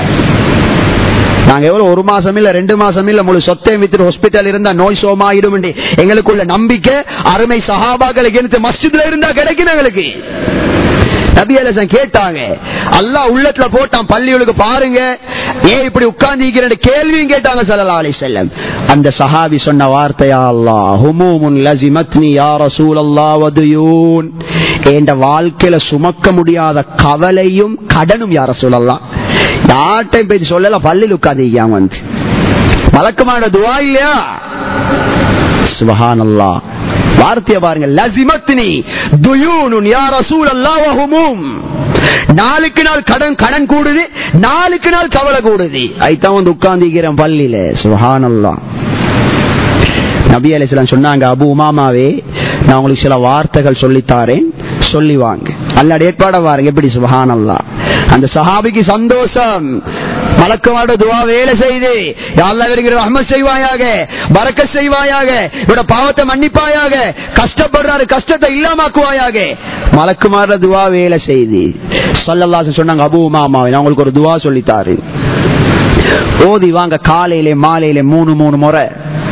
நாங்க எவ்வளவு 1 மாசம் இல்ல 2 மாசம் இல்ல முழு சொத்தையும் வித்து ஹாஸ்பிட்டல் இருந்தா நோய் சோமாயிடும் எங்களுக்குள்ள நம்பிக்கை அருமை சஹாபாக்களுக்கு எடுத்து மஸ்ஜித்ல இருந்தா கிடைக்கும் எங்களுக்கு. நபி அலைஹிஸ்ஸலாம் கேட்டாங்க, அல்லாஹ் உள்ளத்துல போட்டான் பள்ளிகளுக்கு பாருங்க, ஏன் இப்படி உட்கார்ந்து கேள்வியும் கேட்டாங்க ஸல்லல்லாஹு அலைஹி வஸல்லம். அந்த சஹாபி சொன்ன வார்த்தையா, அல்லாஹ் ஹுமூமுன் லஸிமத்னி யா ரசூலல்லாஹ் வதுயூன், என்ற வாழ்க்கையில சுமக்க முடியாத கவலையும் கடனும் யா ரசூலல்லாஹ், யார்ட்டையும் போய் சொல்லல, பள்ளியில் உட்கார்ந்து வந்து மலக்குமான துவா இல்லையா? சுப்ஹானல்லாஹ். வார்த்தையை பாருங்க, லஸிமத்னி துயூனுன் யா ரசூலல்லாஹ் வ ஹுமும். நாளுக்கு நாள் கடன் கூடுது, நாளுக்கு நாள் கவலை கூடுது. ஐதான் வந்து உட்கார்ந்திக்கிறேன் பள்ளியில. சுப்ஹானல்லாஹ். நபி அலைஹிஸ்ஸலாம் சொன்னாங்க, அபு உமாமாவே நான் உங்களுக்கு சில வார்த்தைகள் சொல்லித்தாரேன், சொல்லி வாங்க. அல்லாஹ் ஏற்பாட பாருங்க எப்படி. சுப்ஹானல்லாஹ். அந்த சஹாபிக்கு சந்தோஷம். மலக்குமாரோட துஆ வேலை செய்து, யா அல்லாஹ் இவருக்கு ரஹ்மத் செய்வாயாக, பரக்கத் செய்வாயாக, இவரோட பாவத்தை மன்னிப்பாயாக, கஷ்டப்படுறாரு கஷ்டத்தை இல்லாமக்குவாயாக. மலக்குமாரோட துஆ வேலை செய்து ஸல்லல்லாஹு அலைஹி சொன்னாங்க, அபூ உமாமா நான் உங்களுக்கு ஒரு துஆ சொல்லித்தாரு, ஓதி வாங்க. காலையிலே மாலையிலே 3 முறை.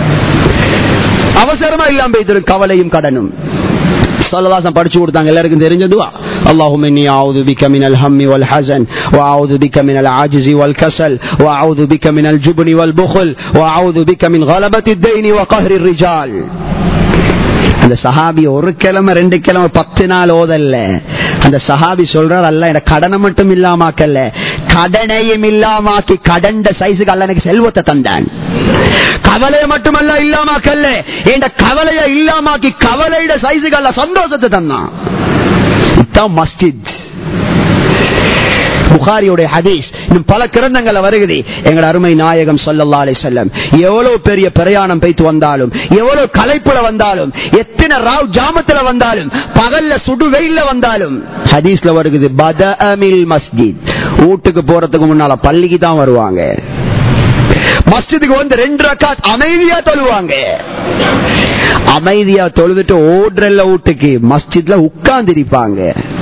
அவசரமா இல்லாம போயிட்டு கவலையும் கடனும். ஸல்லல்லாஹு படிச்சு கொடுத்தாங்க, எல்லாருக்கும் தெரிஞ்ச துஆ. اللهم إني أعوذ بك من الهم والحزن وأعوذ بك من العجز والكسل وأعوذ بك من الجبن والبخل وأعوذ بك من غلبة الدين وقهر الرجال. அந்த சஹாபி ஒரு கிழமை 2 கிழமை 10 நாள் ஓதல்ல. அந்த சஹாபி சொல்றார், அல்ல என் கடனை மட்டும் இல்லாமக்கல்ல, கடனையும் இல்லாமாக்கி கடண்ட சைஸுக்கு அல்ல எனக்கு செல்வத்தை தந்தான். கவலையை மட்டுமல்ல இல்லாமக்கல்ல, என் கவலையை இல்லாமாக்கி கவலையிட சைஸுக்கு அல்ல சந்தோஷத்தை தந்தான். இதுதான் மஸ்ஜித். புகாரியுடைய ஹதீஸ் இன்னும் பல கிரந்தங்கள்ல வருகிறது. எங்கள் அருமை நாயகம் ஸல்லல்லாஹு அலைஹி வஸல்லம் எவ்வளவு பெரிய பிரயாணம் போய்த்து வந்தாலும், எவ்வளவு களைப்புல வந்தாலும், எத்தனை ராவ் ஜாமத்துல வந்தாலும், பகல்ல சுடு வெயில்ல வந்தாலும், ஹதீஸ்ல வருகிறது பதஅமில் மஸ்ஜித். வீட்டுக்கு போறதுக்கு முன்னால பள்ளிக்கு தான் வருவாங்க. மஸ்ஜிதுக்கு வந்து 2 ரக்காத் அமைதியா தொழுவாங்க. அமைதியா தொழுதுட்டு ஓடுறல்ல வீட்டுக்கு, மஸ்ஜித்ல உட்கார்ந்திருப்பாங்க.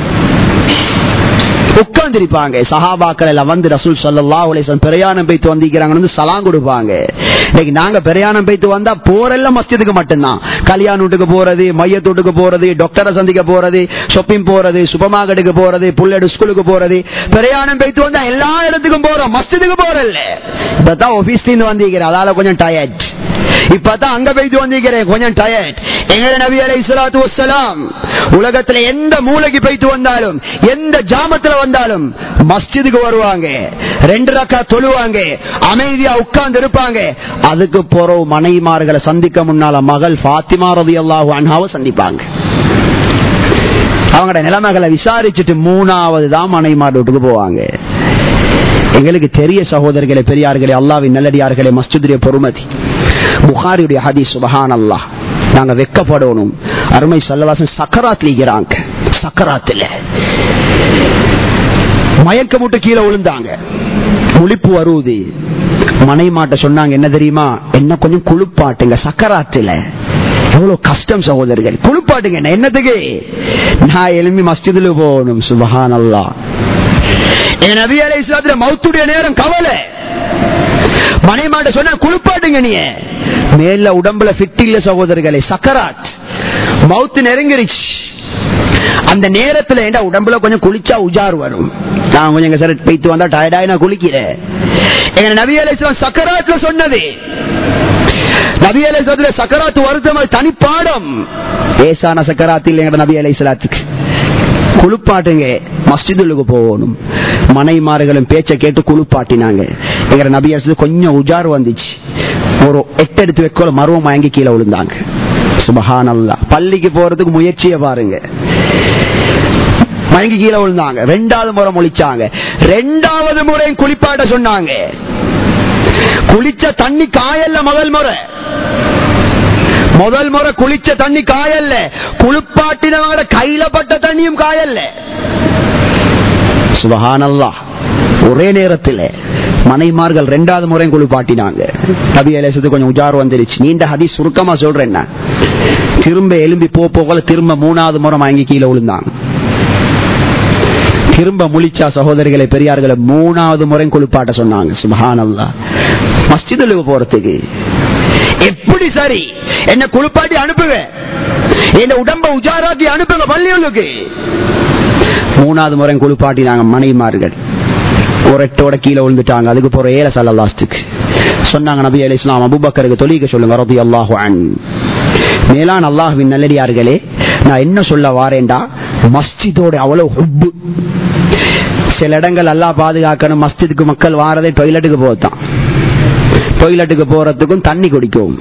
சஹாபாக்கள் எல்லாம் வந்து ரசூல் ஸல்லல்லாஹு அலைஹி வஸல்லம் பிரயாணம் போய்த்து வந்திருக்காங்கன்னு சலாம் கொடுப்பாங்க. இன்னைக்கு நாங்க பிரயாணம் போய்த்து வந்தா போறெல்லாம் மஸ்ஜிதுக்கு மட்டும்தான். கல்யாண வீட்டுக்கு போறது, மையத் வீட்டுக்கு போறது, டாக்டரை சந்திக்க போறது, ஷாப்பிங் போறது, சூப்பர் மார்க்கெட்டுக்கு போறது, புள்ளடு ஸ்கூலுக்கு போறது. பிரயாணம் போய்த்து வந்தா எல்லா இடத்துக்கும் போறோம், மஸ்ஜிதுக்கு போறல்ல. இப்பதான் ஆபீஸ்ல வந்திருக்கிறேன், அதால கொஞ்சம் டயர்ட். இப்பதான் அங்க போய்த்து வந்திருக்கிறேன், கொஞ்சம் டயர்ட். எங்க நபி அலைஹிஸ்ஸலாத்து வஸ்ஸலாம் உலகத்துல எந்த மூலைக்கு போய்த்து வந்தாலும், எந்த ஜாமத்துல வந்தாலும் மஸ்ஜிதுக்கு வருவாங்க, 2 ரக்காத் தொழுவாங்க, அமைதியா உட்கார்ந்து இருப்பாங்க. அதுக்கு பிறகு மனைவிமார்களை சந்திக்க முன்னால மகள் ஃபாத்திமா ரலியல்லாஹு அன்ஹாவை சந்திப்பாங்க. அவங்களோட நிலைமைகளை விசாரிச்சுட்டு 3வது தான் மனைவிமார் வீட்டுக்கு போவாங்க. எங்களுக்கு தெரிய சகோதரர்களே, பெரியார்களே, அல்லாஹ்வின் நல்லடியார்களே, மஸ்ஜிதுடைய பொறுமதி. புகாரியுடைய ஹதீஸ். சுப்ஹானல்லாஹ். நாங்க வெக்கப்படணும். அருமை ஸல்லல்லாஹு அலைஹி வஸல்லம் சக்கராத்ல இருக்கிறாங்க. சக்கராத்துல மயக்கமுட்டு கீழே விழுந்தாங்க. முழிப்பு வருது. மனைமாட்ட சொன்னாங்க, என்ன தெரியுமா, என்ன கொஞ்சம் குளிப்பாட்டுங்க, சக்கராத்துல எவ்வளவு கஷ்டம் சகோதரர்கள், குளிப்பாட்டுங்க. என்னத்துக்கு? நான் எழுப்பி மஸ்ஜிதுல போகணும். சுப்ஹானல்லாஹ். நபி அலைஹிஸ்ஸலாத்துல மௌத்துடைய நேரம் கவலை. மனைமாட்ட சொன்ன குளிப்பாட்டுங்க. நீ மேல உடம்புல ஃபிட் இல்ல சகோதரர்களே, சக்கராத், மௌத்து நெருங்கிருச்சு. அந்த நேரத்துல என்ன உடம்புல கொஞ்சம் குளிச்சா உஜார் வரும். நான் கொஞ்சம் சார் போய்த்து வந்தா டயர்டாய் நான் குளிக்கிறேன். எங்க நபி அலைஹிஸ்ஸலாம் சக்கராத்ல சொன்னது. நபி அலைஹிஸ்ஸலாத்துல சக்கராத்து வருத்தம் தனிப்பாடம். ஏசான சக்கராத்து இல்ல. எங்க நபி அலைஹிஸ்ஸலாத்துக்கு குளிப்பாட்டுங்க, மஸ்ஜிதுக்கு போகணும். மனைமார்களும் பேச்சை கேட்டு குளிப்பாட்டினாங்க. எங்க நபி அலைஹிஸ்ஸலாம் கொஞ்சம் உஜார் வந்துச்சு. ஒரு 8 எடுத்து வைக்கோல மருவம் வாங்கி கீழே விழுந்தாங்க. சுப்ஹானல்லாஹ். பள்ளிக்கு போறதுக்கு முயற்சியை பாருங்க. மயங்கி கீழே விழுந்தாங்க. 2வது முறை முழிச்சாங்க. 2வது முறை குளிப்பாட்ட சொன்னாங்க. குளிச்ச தண்ணி காயல்ல. முதல் முறை குளிச்ச தண்ணி காயல்ல, குளிப்பாட்டினவங்க கையில பட்ட தண்ணியும் காயல்ல. சுப்ஹானல்லாஹ். ஒரே நேரத்தில் மனைமார்கள் 2வது முறை குளிப்பாட்டினாங்க. நபி அலைஹிஸ்ஸலாத்துக்கு கொஞ்சம் உஜார் வந்துருச்சு. நீண்ட ஹதீஸ் சுருக்கமா சொல்றேன். திரும்ப எலும்பி போல திரும்ப 3வது முறை வாங்கி கீழே விழுந்தாங்க. திரும்ப முழிச்சா சகோதரிகளை, பெரியார்களை 3வது முறை குளிப்பாட்ட சொன்னாங்க. சுப்ஹானல்லாஹ். மஸ்ஜிதுக்கு போறதுக்கு எப்படி சரி, என்ன குளிப்பாட்டி அனுப்புங்க, என்ன உடம்ப உஜாராக்கி அனுப்புங்க பள்ளிகளுக்கு. 3வது முறை குளிப்பாட்டினாங்க. மனைமார்கள் ஒரு 8ஓட கீழே விழுந்துட்டாங்க. அதுக்கு போற ஏல ஸல்லல்லாஹுக்கு சொன்னாங்க, நபி அலைஹிஸ்ஸலாம் அபூபக்கருக்கு தொழுக சொல்லுங்க ரலியல்லாஹு அன்ஹு. மேலான அல்லாஹ்வின் நல்லடியார்களே, நான் என்ன சொல்ல வாரேன்டா, மஸ்ஜிதோட அவ்வளவு ஹுப்பு. சில இடங்கள் எல்லாம் பாதுகாக்கணும். மஸ்ஜிதுக்கு மக்கள் வாரதே டொய்லெட்டுக்கு போகத்தான். டொய்லெட்டுக்கு போறதுக்கும் தண்ணி குடிக்கும்.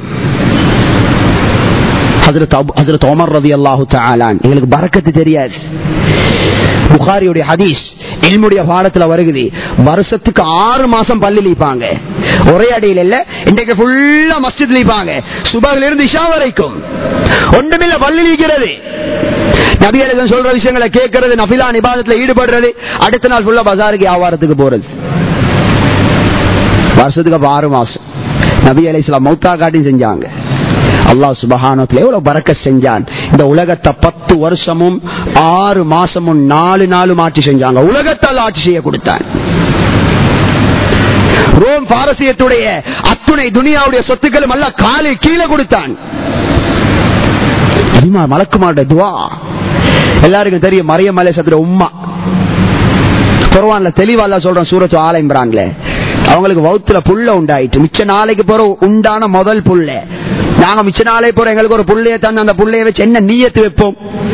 ஹஜ்ரத் உமர் ரலியல்லாஹு தஆலா எங்களுக்கு பரக்கத்து தெரியாது. புகாரியுடைய ஹதீஸ் இல்முடைய பாடத்துல வருகிறது. வருஷத்துக்கு 6 மாசம் பள்ளி லீப்பாங்க. ஒரே அடியில் இல்ல, இன்றைக்கு ஃபுல்லா மஸ்ஜித் லீப்பாங்க. சுபஹ்ல இருந்து இஷா வரைக்கும் ஒன்றுமில்ல பள்ளி லீக்கிறது. நபி அலைஹிஸ்ஸலாம் சொல்ற விஷயங்களை கேட்கறது, நஃபிலான இபாதத்துல ஈடுபடுறது, அடுத்த நாள் ஃபுல்லா பஜாருக்கு வியாபாரத்துக்கு போறது. வருஷத்துக்கு 6 மாசம் நபி அலைஹிஸ்ஸலாம் மௌத்தா காட்டி செஞ்சாங்க. அல்லாஹ் சுப்ஹானஹு வ தஆலா எவ்வளவு பரக்கத் செஞ்சான். இந்த உலகத்தை 10 வருஷமும் 6 மாசமும் 4 நாளும் ஆட்சி செஞ்சாங்க. உலகத்தால் ஆட்சி செய்ய கொடுத்தான். ரோம் பாரசீகத்துடைய அத்துணை துனியாவுடைய சொத்துக்களும் அல்லாஹ் காலை கீழே கொடுத்தான். மலக்குமாரோட துஆ எல்லாருக்கும் தெரியும். மரியம் அலைஹிஸ்ஸலாத்துடைய உம்மா குர்ஆன்ல தெளிவா அல்லாஹ் சொல்றான். சூரத்து ஆல இம்ரான்ல அவங்களுக்கு வவுத்துல புள்ள உண்டாயிட்டு, மிச்ச நாளைக்கு போற உண்டான முதல் புள்ள. நாங்க மிச்ச நாளை போற எங்களுக்கு ஒரு புள்ளைய தந்து அந்த புள்ளைய வச்சு என்ன நீயத்து வைப்போம்?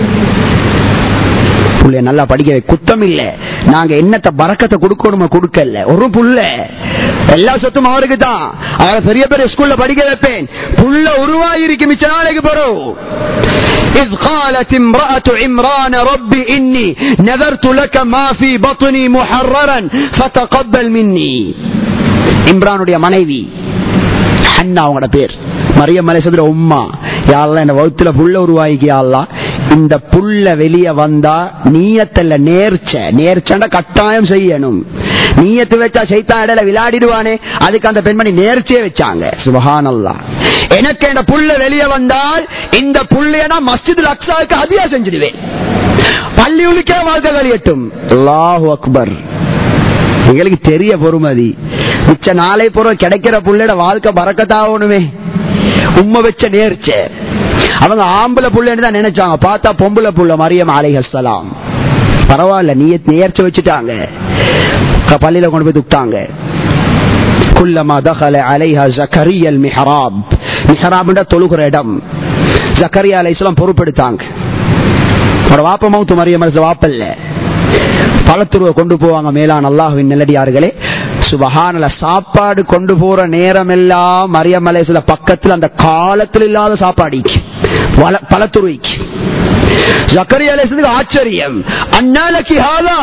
புள்ளைய நல்லா படிக்க குத்தம் இல்ல. நாங்க என்னத்த பரக்கத்தை கொடுக்கணுமோ கொடுக்கல. ஒரு புள்ள எல்லா சொத்தும் அவருக்கு தான். அவரை பெரிய பெரிய ஸ்கூல்ல படிக்க வைப்பேன். புள்ள உருவாயிருக்கு மிச்ச நாளைக்கு போறோம். إذ قالت امرأة عمران رب إني نذرت لك ما في بطني محررا فتقبل مني. இம்ரானுடைய மனைவி ஹன்னா அவங்களோட பேர். மரியம் அலைஹிஸ்ஸலாம் உம்மா, யா அல்லாஹ் இந்த வயித்துல புள்ள உருவாயிக்கு, யா அல்லாஹ் இந்த புள்ள வெளியே வந்தா நீயத்தல்ல நேர்ச்சண்டா கட்டாயம் செய்யணும். நீயத்து வச்சா சைத்தான் இடையில விளையாடிடுவானே, அதுக்கு அந்த பெண்மணி நேர்ச்சியே வச்சாங்க. சுப்ஹானல்லாஹ். எனக்கு இந்த புள்ள வெளியே வந்தால் இந்த புள்ளைய நான் மஸ்ஜிதுல் அக்ஸாவுக்கு ஹதியா செஞ்சிடுவேன். பள்ளியுலுக்கே வாழ்க்கை கழியட்டும். அல்லாஹு அக்பர். எங்களுக்கு தெரிய பொறுமதி. மிச்ச நாளை பொருள் கிடைக்கிற புள்ளையோட வாழ்க்கை பரக்கத்தாகணுமே. உம்மை வச்ச நேர்ச்ச. அவங்க ஆம்பளை புள்ளைன்னு தான் நினைச்சாங்க, பார்த்தா பொம்பளை புள்ள மரியம் அலைஹிஸ்ஸலாம். பரவாயில்ல, நேர்ச்ச வச்சுட்டாங்க. பள்ளியில கொண்டு போய் துட்டாங்க. குல்லமா தகல அலைஹா ஜக்கரியல் மிஹ்ராப். மிஹ்ராப்னா தொழுகிற இடம். ஜக்கரியா அலைஹிஸ்ஸலாம் பொறுப்பெடுத்தாங்க. ஒரு வாப்ப மௌத்து மரியம் அலைஹிஸ்ஸலாம் வாப்பல்ல. பழத்துருவ கொண்டு போவாங்க. மேலான அல்லாஹ்வின் நல்லடியார்களே, சுபஹானல்லாஹ், சாப்பாடு கொண்டு போற நேரம் எல்லாம் மரியம் அலைஹிஸ்ஸலாம் பக்கத்தில் அந்த காலத்தில் இல்லாத சாப்பாடிக்கு பழத்துருவிக்கு. ஜக்கரியா அலைஹிஸ்ஸலாம் ஆச்சரியம், அன்னாலகி ஹாதா,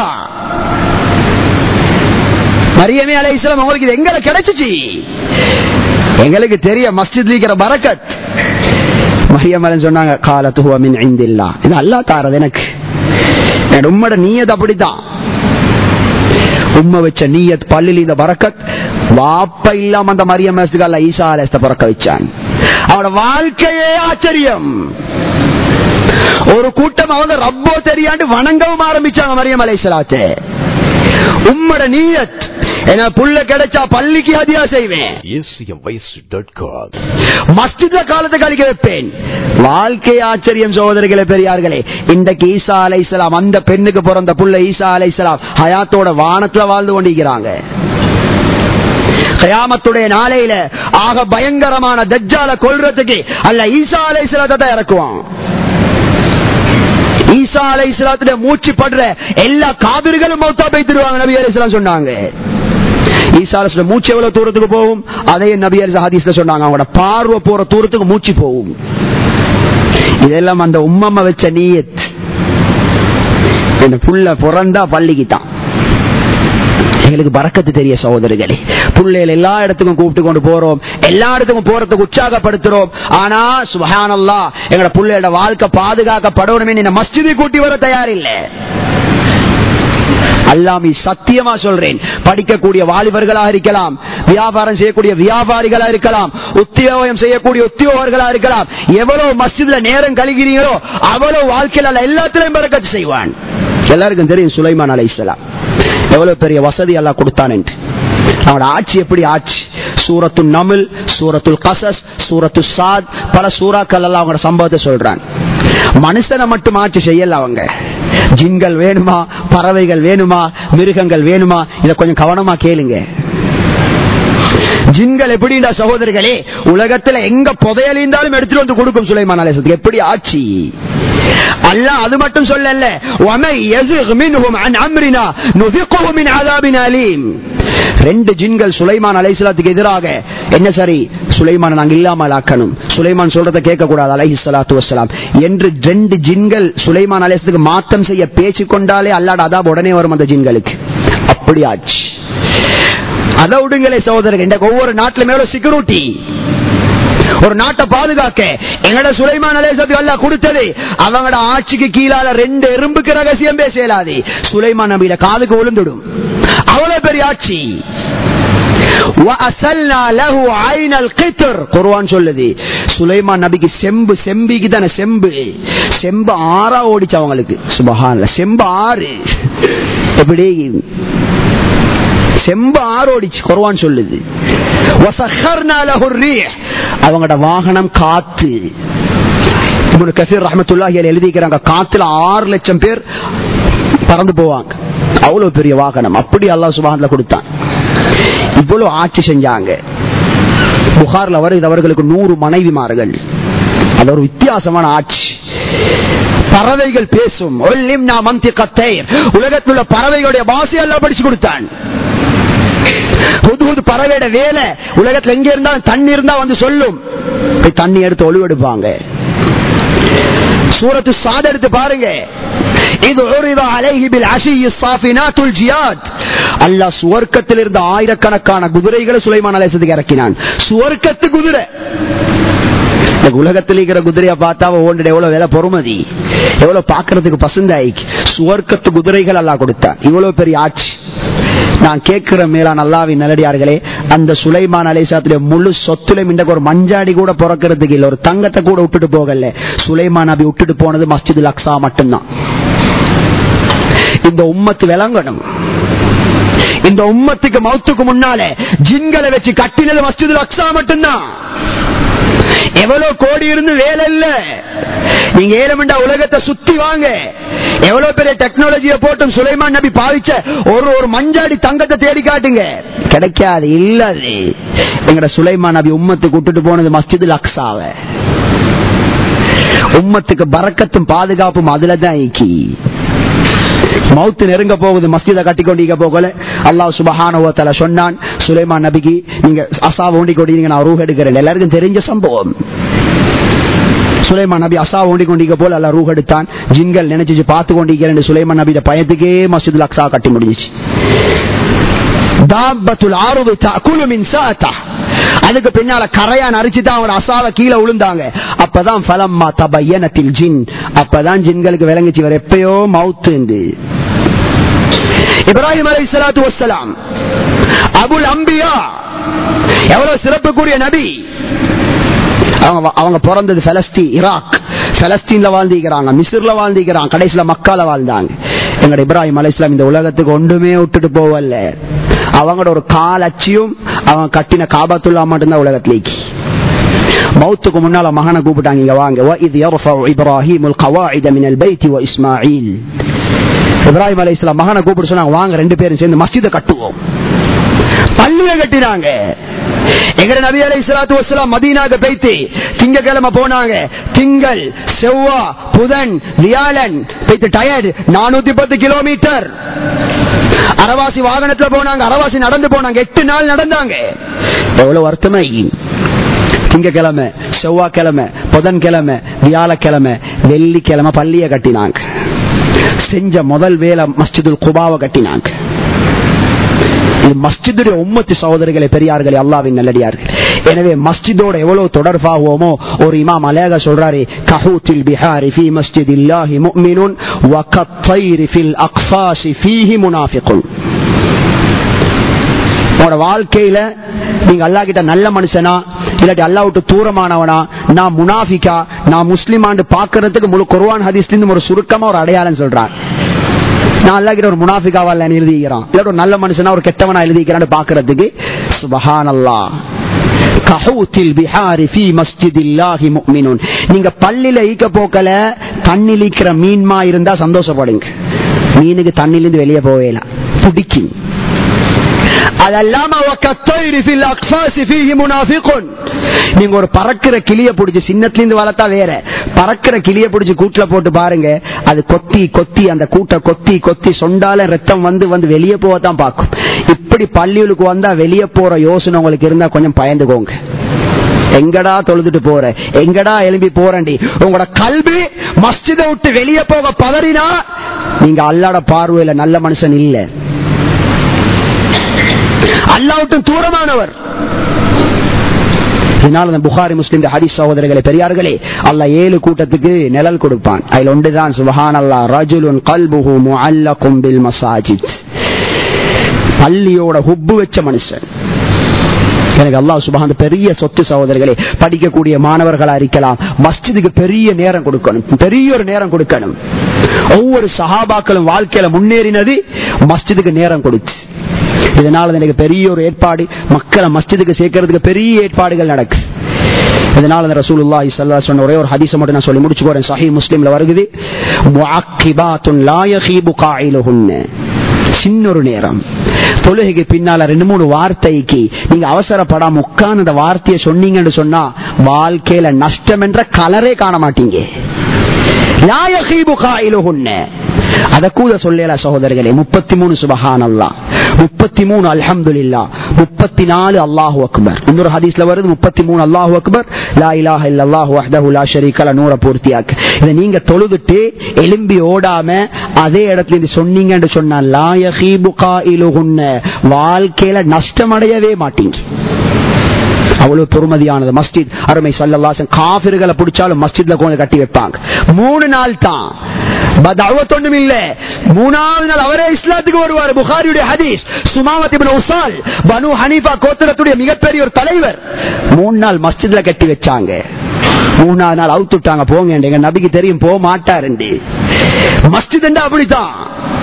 மரியமே அலைஹிஸ்ஸலாம் உங்களுக்கு இது எங்க கிடைச்சிச்சு? எங்களுக்கு தெரிய மஸ்ஜித் இருக்கிற பரக்கத். மரியம் அலைஹிஸ்ஸலாம் சொன்னாங்க, காலத்து ஹுவ மின் இந்தில்லாஹ், இது அல்லாஹ் தாரது எனக்கு. உம்மோட நீயத் அப்படித்தான். உம்ம வச்ச நீயத் பள்ளியில் இந்த பரக்கத். வாப்ப இல்லாம அந்த மரியம் அலைஹிஸ்ஸலாம் ஈசா அலைஹிஸ்ஸலாம் பறக்க வச்சான். அவனோட வாழ்க்கையே ஆச்சரியம். ஒரு கூட்டம் அவங்க ரப்போ தெரியாண்டு வணங்கவும் ஆரம்பிச்சாங்க மரியம் அலைஹிஸ்ஸலாத்தை. உம்மோட நீயத், என்ன புள்ள கிடைச்சா பள்ளிக்கு ஹதியா செய்வேன், மஸ்ஜித்ல காலத்தை கழிக்க வைப்பேன். வாழ்க்கை ஆச்சரியம் சகோதரர்களே, பெரியார்களே. இன்றைக்கு ஈசா அலைஹிஸ்ஸலாம் அந்த பெண்ணுக்கு பிறந்த புள்ள ஈசா அலைஹிஸ்ஸலாம் ஹயாத்தோட வானத்துல வாழ்ந்து கொண்டிருக்கிறாங்க. கியாமத்துடைய நாளையில ஆக பயங்கரமான தஜ்ஜால கொல்றதுக்கு அல்லாஹ் ஈசா அலைஹிஸ்ஸலாத்தை தான் இறக்குவான். ஈசா அலைஹிஸ்ஸலாத்துடைய மூச்சு படுற எல்லா காபிர்களும் மௌத்தா போய்த்திடுவாங்க. நபி அலைஹிஸ்ஸலாம் சொன்னாங்க. ஈசா அலைஹிஸ்ஸலாம் மூச்சு எவ்வளவு தூரத்துக்கு போகும், அதே நபி அலைஹிஸ்ஸலாம் ஹதீஸ்ல சொன்னாங்க, அவங்களோட பார்வை போற தூரத்துக்கு மூச்சு போகும். இதெல்லாம் அந்த உம்மம்மா வச்ச நீயத். புள்ள பிறந்தா பள்ளிக்குத்தான். எங்களுக்கு பரக்கத்து தெரிய சகோதரர்களே. புள்ளைகள் எல்லா இடத்துக்கும் கூப்பிட்டு கொண்டு போறோம், எல்லா இடத்துக்கும் போறதுக்கு உற்சாகப்படுத்துறோம். ஆனா சுப்ஹானல்லாஹ், எங்களோட புள்ளையோட வாழ்க்கை பாதுகாக்கப்படணுமே இந்த மஸ்ஜிதை கூட்டி வர தயாரில்லை. அல்லாமி சத்தியமா சொல்றேன், படிக்கக்கூடிய வாலிபர்களாக இருக்கலாம், வியாபாரம் செய்யக்கூடிய வியாபாரிகளா இருக்கலாம், உத்தியோகம் செய்யக்கூடிய உத்தியோகர்களா இருக்கலாம், எவ்வளவு மஸ்ஜித்ல நேரம் கழிக்கிறீங்களோ அவ்வளவு வாழ்க்கையில எல்லாத்திலையும் பரக்கத்து செய்வான். எல்லாருக்கும் தெரியும் சுலைமான் அலைஹிஸ்ஸலாம் எவ்வளவு பெரிய வசதி அல்லாஹ் கொடுத்தான் என்று. அவனோட ஆட்சி எப்படி ஆட்சி? சூரத்துல் நம்ல், சூரத்துல் கஸஸ், சூரத்துல் சாத், பல சூறாக்கள் எல்லாம் அவங்களோட சம்பவத்தை சொல்றான். மனுஷனை மட்டும் ஆட்சி செய்யல அவங்க. ஜின்கள் வேணுமா, பறவைகள் வேணுமா, மிருகங்கள் வேணுமா, இதை கொஞ்சம் கவனமா கேளுங்க. ஜின்கள் எப்படின்னா சகோதரர்களே, உலகத்துல எங்க புதையலிருந்தாலும் எடுத்துட்டு வந்து கொடுக்கும் சுலைமான் அலைஹிஸ்ஸலாம். எப்படி ஆட்சி! அல்லாஹ் அது மட்டும் சொல்லல, வமை யஸிக் மின்ஹும் அன் அம்ரினா நுஸிகுஹு மின் அஸாபின் அலீம். ரெண்டு ஜின்கள் சுலைமான் அலைஹிஸ்ஸலாத்துக்கு எதிராக, என்ன சரி சுலைமான் நாங்க இல்லாமல் ஆக்கணும், சுலைமான் சொல்றதை கேட்க கூடாது அலைஹிஸ்ஸலாத்து வஸ்ஸலாம் என்று ரெண்டு ஜின்கள் சுலைமான் அலைஹிஸ்ஸலாத்துக்கு மாத்தம் செய்ய பேச்சு கொண்டாலே அல்லாஹ் அதாப் உடனே வரும் அந்த ஜின்களுக்கு. அப்படி ஆச்சு. அதை விடுங்களே சகோதரர்கள், இந்த ஒவ்வொரு நாட்டிலுமே ஒரு செக்யூரிட்டி, ஒரு நாட்டை பாதுகாக்க எங்கட சுலைமான் அலைஹிஸ்ஸலாத்துக்கு அல்லாஹ் கொடுத்தது. அவங்களோட ஆட்சிக்கு கீழால ரெண்டு எறும்புக்கு ரகசியம் பேசலாது, சுலைமான் நபியோட காதுக்கு விழுந்துடும். அவ்வளவு பெரிய ஆட்சி. குர்ஆன் சொல்லுது சுலைமான் நபிக்கு செம்பு, செம்பிக்கு தானே செம்பு ஆறா ஓடிச்சு அவங்களுக்கு. சுப்ஹானல்லாஹ், செம்பு ஆறு, எப்படி செம்பு ஆரோடிச்சு குர்ஆன் சொல்லுது. அவங்களோட வாகனம் காத்து. இப்னு கஸீர் ரஹ்மத்துல்லாஹி அலைஹி எழுதிக்கிறாங்க, காத்துல 6 லட்சம் பேர் பறந்து போவாங்க, அவ்வளவு பெரிய வாகனம். அப்படி அல்லாஹ் சுப்ஹானஹு வ கொடுத்தான். இவ்வளவு ஆட்சி செஞ்சாங்க. புகார்ல வருது அவர்களுக்கு 100 மனைவிமார்கள். அது ஒரு வித்தியாசமான ஆட்சி. பறவைகள் பேசும். உலகத்தில் உள்ள பறவைகளுடைய பாஷை எல்லாம் படிச்சு கொடுத்தான். பறவையோட வேலை உலகத்தில் எங்க இருந்தாலும் தண்ணி இருந்தா வந்து சொல்லும், தண்ணி எடுத்து ஒளிவெடுப்பாங்க. சூரத்து சாத் எடுத்து பாருங்க. அல்லாஹ் சுவர்க்கத்தில் இருந்த ஆயிரக்கணக்கான குதிரைகளை சுலைமான் அலைஹிஸ்ஸலாத்துக்கு இறக்கினான். சுவர்க்கத்து குதிரை. உலகத்தில் இருக்கிற குதிரையை பார்த்தா ஓண்டு எவ்வளவு வேலை பொறுமதி, எவ்வளவு பாக்குறதுக்கு பசுந்தாய்க்கு. சுவர்க்கத்து குதிரைகள் அல்லாஹ் கொடுத்தான். இவ்வளவு பெரிய ஆட்சி. நான் கேட்கிற மேலான அல்லாஹ்வின் நல்லடியார்களே, அந்த சுலைமான் அலைஹிஸ்ஸலாத்துடைய முழு சொத்துலையும் இன்றைக்கு ஒரு மஞ்சாடி கூட பிறக்கிறதுக்கு இல்லை, ஒரு தங்கத்தை கூட விட்டுட்டு போகல. சுலைமான் நபி விட்டுட்டு போனது மஸ்ஜிதுல் அக்ஸா மட்டும்தான். இந்த உம்மத்து விளங்கணும். இந்த உம்மத்துக்கு மௌத்துக்கு முன்னாலே ஜின்களை வச்சு கட்டினது மஸ்ஜிதுல் அக்ஸா மட்டும்தான். எவ்வளவு கோடி இருந்து வேலை இல்ல. நீங்க ஏலமண்டா உலகத்தை சுத்தி வாங்க, எவ்வளவு பெரிய டெக்னாலஜியை போட்டும் சுலைமான் நபி பாவிச்ச ஒரு மஞ்சாடி தங்கத்தை தேடி காட்டுங்க, கிடைக்காது. இல்லது எங்கட சுலைமான் நபி உம்மத்துக்கு விட்டுட்டு போனது மஸ்ஜிதுல் அக்ஸாவை. உம்மத்துக்கு பரக்கத்தும் பாதுகாப்பும் அதுலதான் இக்கி. மௌத்து நெருங்க போகுது, மஸ்ஜிதை கட்டி கொண்டிருக்க போகல அல்லாஹ் சுப்ஹானஹு வ தஆலா சொன்னான் சுலைமான் நபிக்கு, நீங்க அசாவை ஊண்டி கொண்டீங்க, நான் ரூஹ் எடுக்கிறேன். எல்லாருக்கும் தெரிஞ்ச சம்பவம். சுலைமான் நபி அசாவை ஊண்டி கொண்டிருக்க போல அல்லாஹ் ரூஹ் எடுத்தான். ஜின்கள் நினைச்சு பார்த்து கொண்டிருக்கிறேன். சுலைமான் நபியோட பயத்துக்கே மஸ்ஜிதுல் அக்ஸா கட்டி முடிஞ்சிச்சு. தாபத்துல் ஆருது தஅகுலு மின் சாஅத்தா, அதுக்கு பின்னால கரையான் அரிச்சுதான் அவனோட அசாவை கீழே விழுந்தாங்க. அப்பதான் ஃபலம்மா தபய்யனத்தில் ஜின், அப்பதான் ஜின்களுக்கு விளங்கிச்சு இவர் எப்பயோ மௌத்து. இப்ராஹிம் அலைஹிஸ்ஸலாத்து வஸ்ஸலாம் அபுல் அம்பியா, எவ்வளவு சிறப்புக்குரிய நபி. அவங்க பிறந்தது பலஸ்தீன், ஈராக், பலஸ்தீன்ல வாழ்ந்திருக்கிறாங்க, மிஸ்ர்ல வாழ்ந்திருக்கிறாங்க, கடைசியில மக்கால வாழ்ந்தாங்க. எங்கட இப்ராஹிம் அலைஹிஸ்ஸலாம் இந்த உலகத்துக்கு ஒன்றுமே விட்டுட்டு போவல்ல. அவங்களோட ஒரு காலச்சியும் அவங்க கட்டின காபத்துல்லா மட்டும்தான் உலகத்திலேக்கு. மௌத்துக்கு முன்னால மகனை கூப்பிட்டாங்க, இங்க வாங்க. وَإِذْ يَرْفَعُ إِبْرَاهِيمُ الْقَوَاعِدَ مِنَ الْبَيْتِ وَإِسْمَاعِيلُ. இப்ராஹிம் அலைஹிஸ்ஸலாம் மகனை கூப்பிட்டு சொன்னாங்க, வாங்க ரெண்டு பேரும் சேர்ந்து மஸ்ஜிதை கட்டுவோம். பள்ளியை கட்டினாங்க. எங்க நபி அலைஹிஸ்ஸலாத்து வஸ்ஸலாம் மதீனாக்கு போயிட்டு திங்கக்கிழமை போனாங்க. திங்கள், செவ்வாய், புதன், வியாழன் போயிட்டு டயர்ட் 410 கிலோமீட்டர். அரவாசி வாகனத்துல போனாங்க, அரவாசி நடந்து போனாங்க. 8 நாள் நடந்தாங்க. எவ்வளவு வருத்தமை. திங்கக்கிழமை, செவ்வாய்க்கிழமை, புதன்கிழமை, வியாழக்கிழமை, வெள்ளிக்கிழமை பள்ளியை கட்டினாங்க. செஞ்ச முதல் வேலை மஸ்ஜிதுல் குபாவை கட்டினாங்க. இது மஸ்ஜிதுடைய உம்மத்து சகோதரர்களே, பெரியார்களே, அல்லாஹ்வின் நல்லடியார்கள். எனவே மஸ்ஜிதோட எவ்வளவு தொடர்பாகுவோமோ ஒரு இமாம் அலேகா சொல்றாரு, கஹூத்தில் பிஹாரி ஃபீ மஸ்ஜிதில்லாஹி முஃமினுன் வ கத்தைரி ஃபில் அக்ஃபாஷி ஃபீஹி முனாஃபிகுன். உங்களோட வாழ்க்கையில நீங்க அல்லாஹ் கிட்ட நல்ல மனுஷனா இல்லாட்டி அல்லாஹ் விட்டு தூரமானவனா, நான் முனாஃபிகா, நான் முஸ்லிமான்னு பாக்குறதுக்கு முழு குர்ஆன் ஹதீஸ்ல ஒரு சுருக்கமா ஒரு அடையாளம் சொல்றான். நான் அல்லாஹ் கிட்ட ஒரு முனாஃபிகாவா எழுதிக்கிறான், இல்ல ஒரு நல்ல மனுஷனா ஒரு கெட்டவனா எழுதிக்கிறான்னு பாக்குறதுக்கு. சுப்ஹானல்லாஹ். கஹூத்தில் பிஹாரி ஃபீ மஸ்ஜிதில்லாஹி முஃமினுன். நீங்க பள்ளியில ஈக்க போக்கல தண்ணில ஈக்கிற மீன்மா இருந்தா சந்தோஷப்படுங்க. மீனுக்கு தண்ணில இருந்து வெளியே போவேல துடிக்கும். அதெல்லாம் நீங்க ஒரு பறக்கிற கிளிய பிடிச்சி சின்னத்திலிருந்து வளர்த்தா வேற, பறக்கிற கிளிய பிடிச்சி கூட்டுல போட்டு பாருங்க, அது கொத்தி கொத்தி அந்த கூட்டை கொத்தி கொத்தி சொண்டால ரத்தம் வந்து வந்து வெளியே போகத்தான் பார்க்கும். இப்படி பள்ளிகளுக்கு வந்தா வெளியே போற யோசனை உங்களுக்கு இருந்தா கொஞ்சம் பயந்துக்கோங்க. எங்கடா தொழுதுட்டு போற, எங்கடா எழும்பி போறண்டி, உங்களோட கல்வி மஸ்ஜிதை விட்டு வெளியே போக பதறினா நீங்க அல்லாஹ்வோட பார்வையில நல்ல மனுஷன் இல்ல, அல்லாஹ் விட்டு தூரமானவர். புகாரி முஸ்லிம் ஹதீஸ் சகோதரர்களே பெரியார்களே, அல்லாஹ் 7 கூட்டத்துக்கு நிழல் கொடுப்பான். அதில் ஒன்றுதான் சுப்ஹானல்லாஹ், ரஜுலுன் கல்புஹு முஅல்லகும் பில் மசாஜித். பள்ளியோட ஹுப்பு வச்ச மனுஷன். எனக்கு அல்லாஹ் சுப்ஹானஹு பெரிய சொத்து சகோதரர்களே. படிக்கக்கூடிய மாணவர்களா இருக்கலாம், மஸ்ஜிதுக்கு பெரிய நேரம் கொடுக்கணும், பெரிய ஒரு நேரம் கொடுக்கணும். ஒவ்வொரு சஹாபாக்களும் வாழ்க்கையில முன்னேறினது மஸ்ஜிதுக்கு நேரம் கொடுத்து. இதனால எனக்கு பெரிய ஒரு ஏற்பாடு, மக்களை மஸ்ஜிதுக்கு சேர்க்கிறதுக்கு பெரிய ஏற்பாடுகள் நடக்கு. இதனால ரசூலுல்லாஹி ஸல்லல்லாஹு அலைஹி வஸல்லம் ஒரே ஒரு ஹதீஸ் மட்டும் நான் சொல்லி முடிச்சுக்கிறேன். சஹீஹ் முஸ்லிம்ல வருகிறது, முஅக்கிபாத்துன் லா யகீபு காயிலுஹுன்ன. சின்ன ஒரு நேரம் தொழுகைக்கு பின்னால 2-3 வார்த்தைக்கு நீங்க அவசரப்படாம உட்கார்ந்து அந்த வார்த்தையை சொன்னீங்கன்னு சொன்னா வாழ்க்கையில நஷ்டம் என்ற கலரே காண மாட்டீங்க. லா யகீபு காயிலுஹுன்ன. அத கூட சொல்லல சகோதரர்களே. 33 சுப்ஹானல்லாஹ், 33 அல்ஹம்துலில்லாஹ், 34 அல்லாஹு அக்பர். இன்னொரு ஹதீஸ்ல வருது 33 அல்லாஹு அக்பர், லா இலாஹ இல்லல்லாஹு வஹ்தஹு லா ஷரீக லஹு, 100 பூர்த்தியாக்கு. இத நீங்க தொழுதுட்டு எலும்பி ஓடாம அதே இடத்துல இருந்து சொன்னீங்கன்னு சொன்னா லா யகீபு காயிலுஹுன்ன, வாழ்க்கையில நஷ்டமடையவே மாட்டீங்க. அவ்வளவு பொறுமதியானது மஸ்ஜித். அருமை ஸல்லல்லாஹு அலைஹி வஸல்லம் காஃபிர்களை பிடிச்சாலும் மஸ்ஜித்ல கொண்டு கட்டி வைப்பாங்க. 3 நாள் தான், பதஅவத் ஒண்ணும் இல்ல. 3ஆவது நாள் அவரே இஸ்லாத்துக்கு வருவார். புகாரியுடைய ஹதீஸ். சுமாவத் இப்னு உஸால் பனு ஹனீஃபா கோத்திரத்துடைய மிகப்பெரிய ஒரு தலைவர். 3 நாள் மஸ்ஜித்ல கட்டி வச்சாங்க. 3ஆவது நாள் அவுத்துட்டாங்க, போங்க. எங்க நபிக்கு தெரியும் போக மாட்டாரு. மஸ்ஜித் அப்படித்தான்.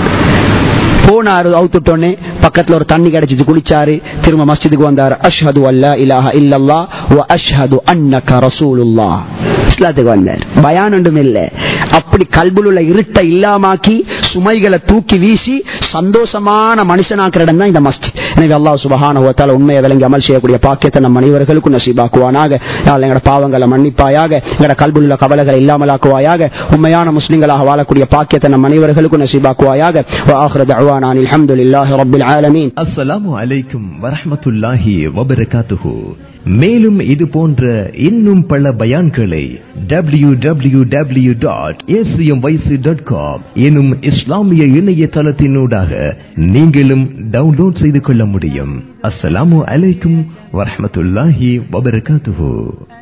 போனாரு, அவுத்துட்டோன்னே பக்கத்துல ஒரு தண்ணி கிடைச்சிச்சு, குளிச்சாரு, திரும்ப மஸ்ஜிதுக்கு வந்தாரு. அஷ்ஹது அல்லா இலாஹ இல்லல்லாஹ் வ அஷ்ஹது அன்னக ரசூலுல்லாஹ். இஸ்லாத்துக்கு வந்தார். பயான் ஒன்றும் இல்லை. அப்படி கல்புல் உள்ள இருட்டை இல்லாமாக்கி சுமைகளை தூக்கி வீசி சந்தோஷமான மனுஷனாக்குற இடம் தான் இந்த மஸ்ஜித். எனவே அல்லாஹ் சுப்ஹானஹு வ தஆலா உண்மையை விளங்கி அமல் செய்யக்கூடிய பாக்கியத்தை நம் அனைவர்களுக்கும் நசீபாக்குவானாக. எங்களோட பாவங்களை மன்னிப்பாயாக, எங்களோட கல்புல் உள்ள கவலைகளை இல்லாமலாக்குவாயாக, உண்மையான முஸ்லிம்களாக வாழக்கூடிய பாக்கியத்தை நம் அனைவர்களுக்கும் நசீபாக்குவாயாக. வ ஆகிரு தஅவானா அல்ஹம்துலில்லாஹி ரப்பில் ஆலமீன். அஸ்ஸலாமு அலைக்கும் வரஹ்மத்துல்லாஹி வ பரகாத்துஹு. மேலும் இது போன்ற இன்னும் பல பயான்களை www.acmyc.com எனும் இஸ்லாமிய இணையதளத்தினூடாக நீங்களும் டவுன்லோட் செய்து கொள்ள முடியும். அஸ்ஸலாமு அலைக்கும் வரஹ்மத்துல்லாஹி வ பரகாத்துஹு.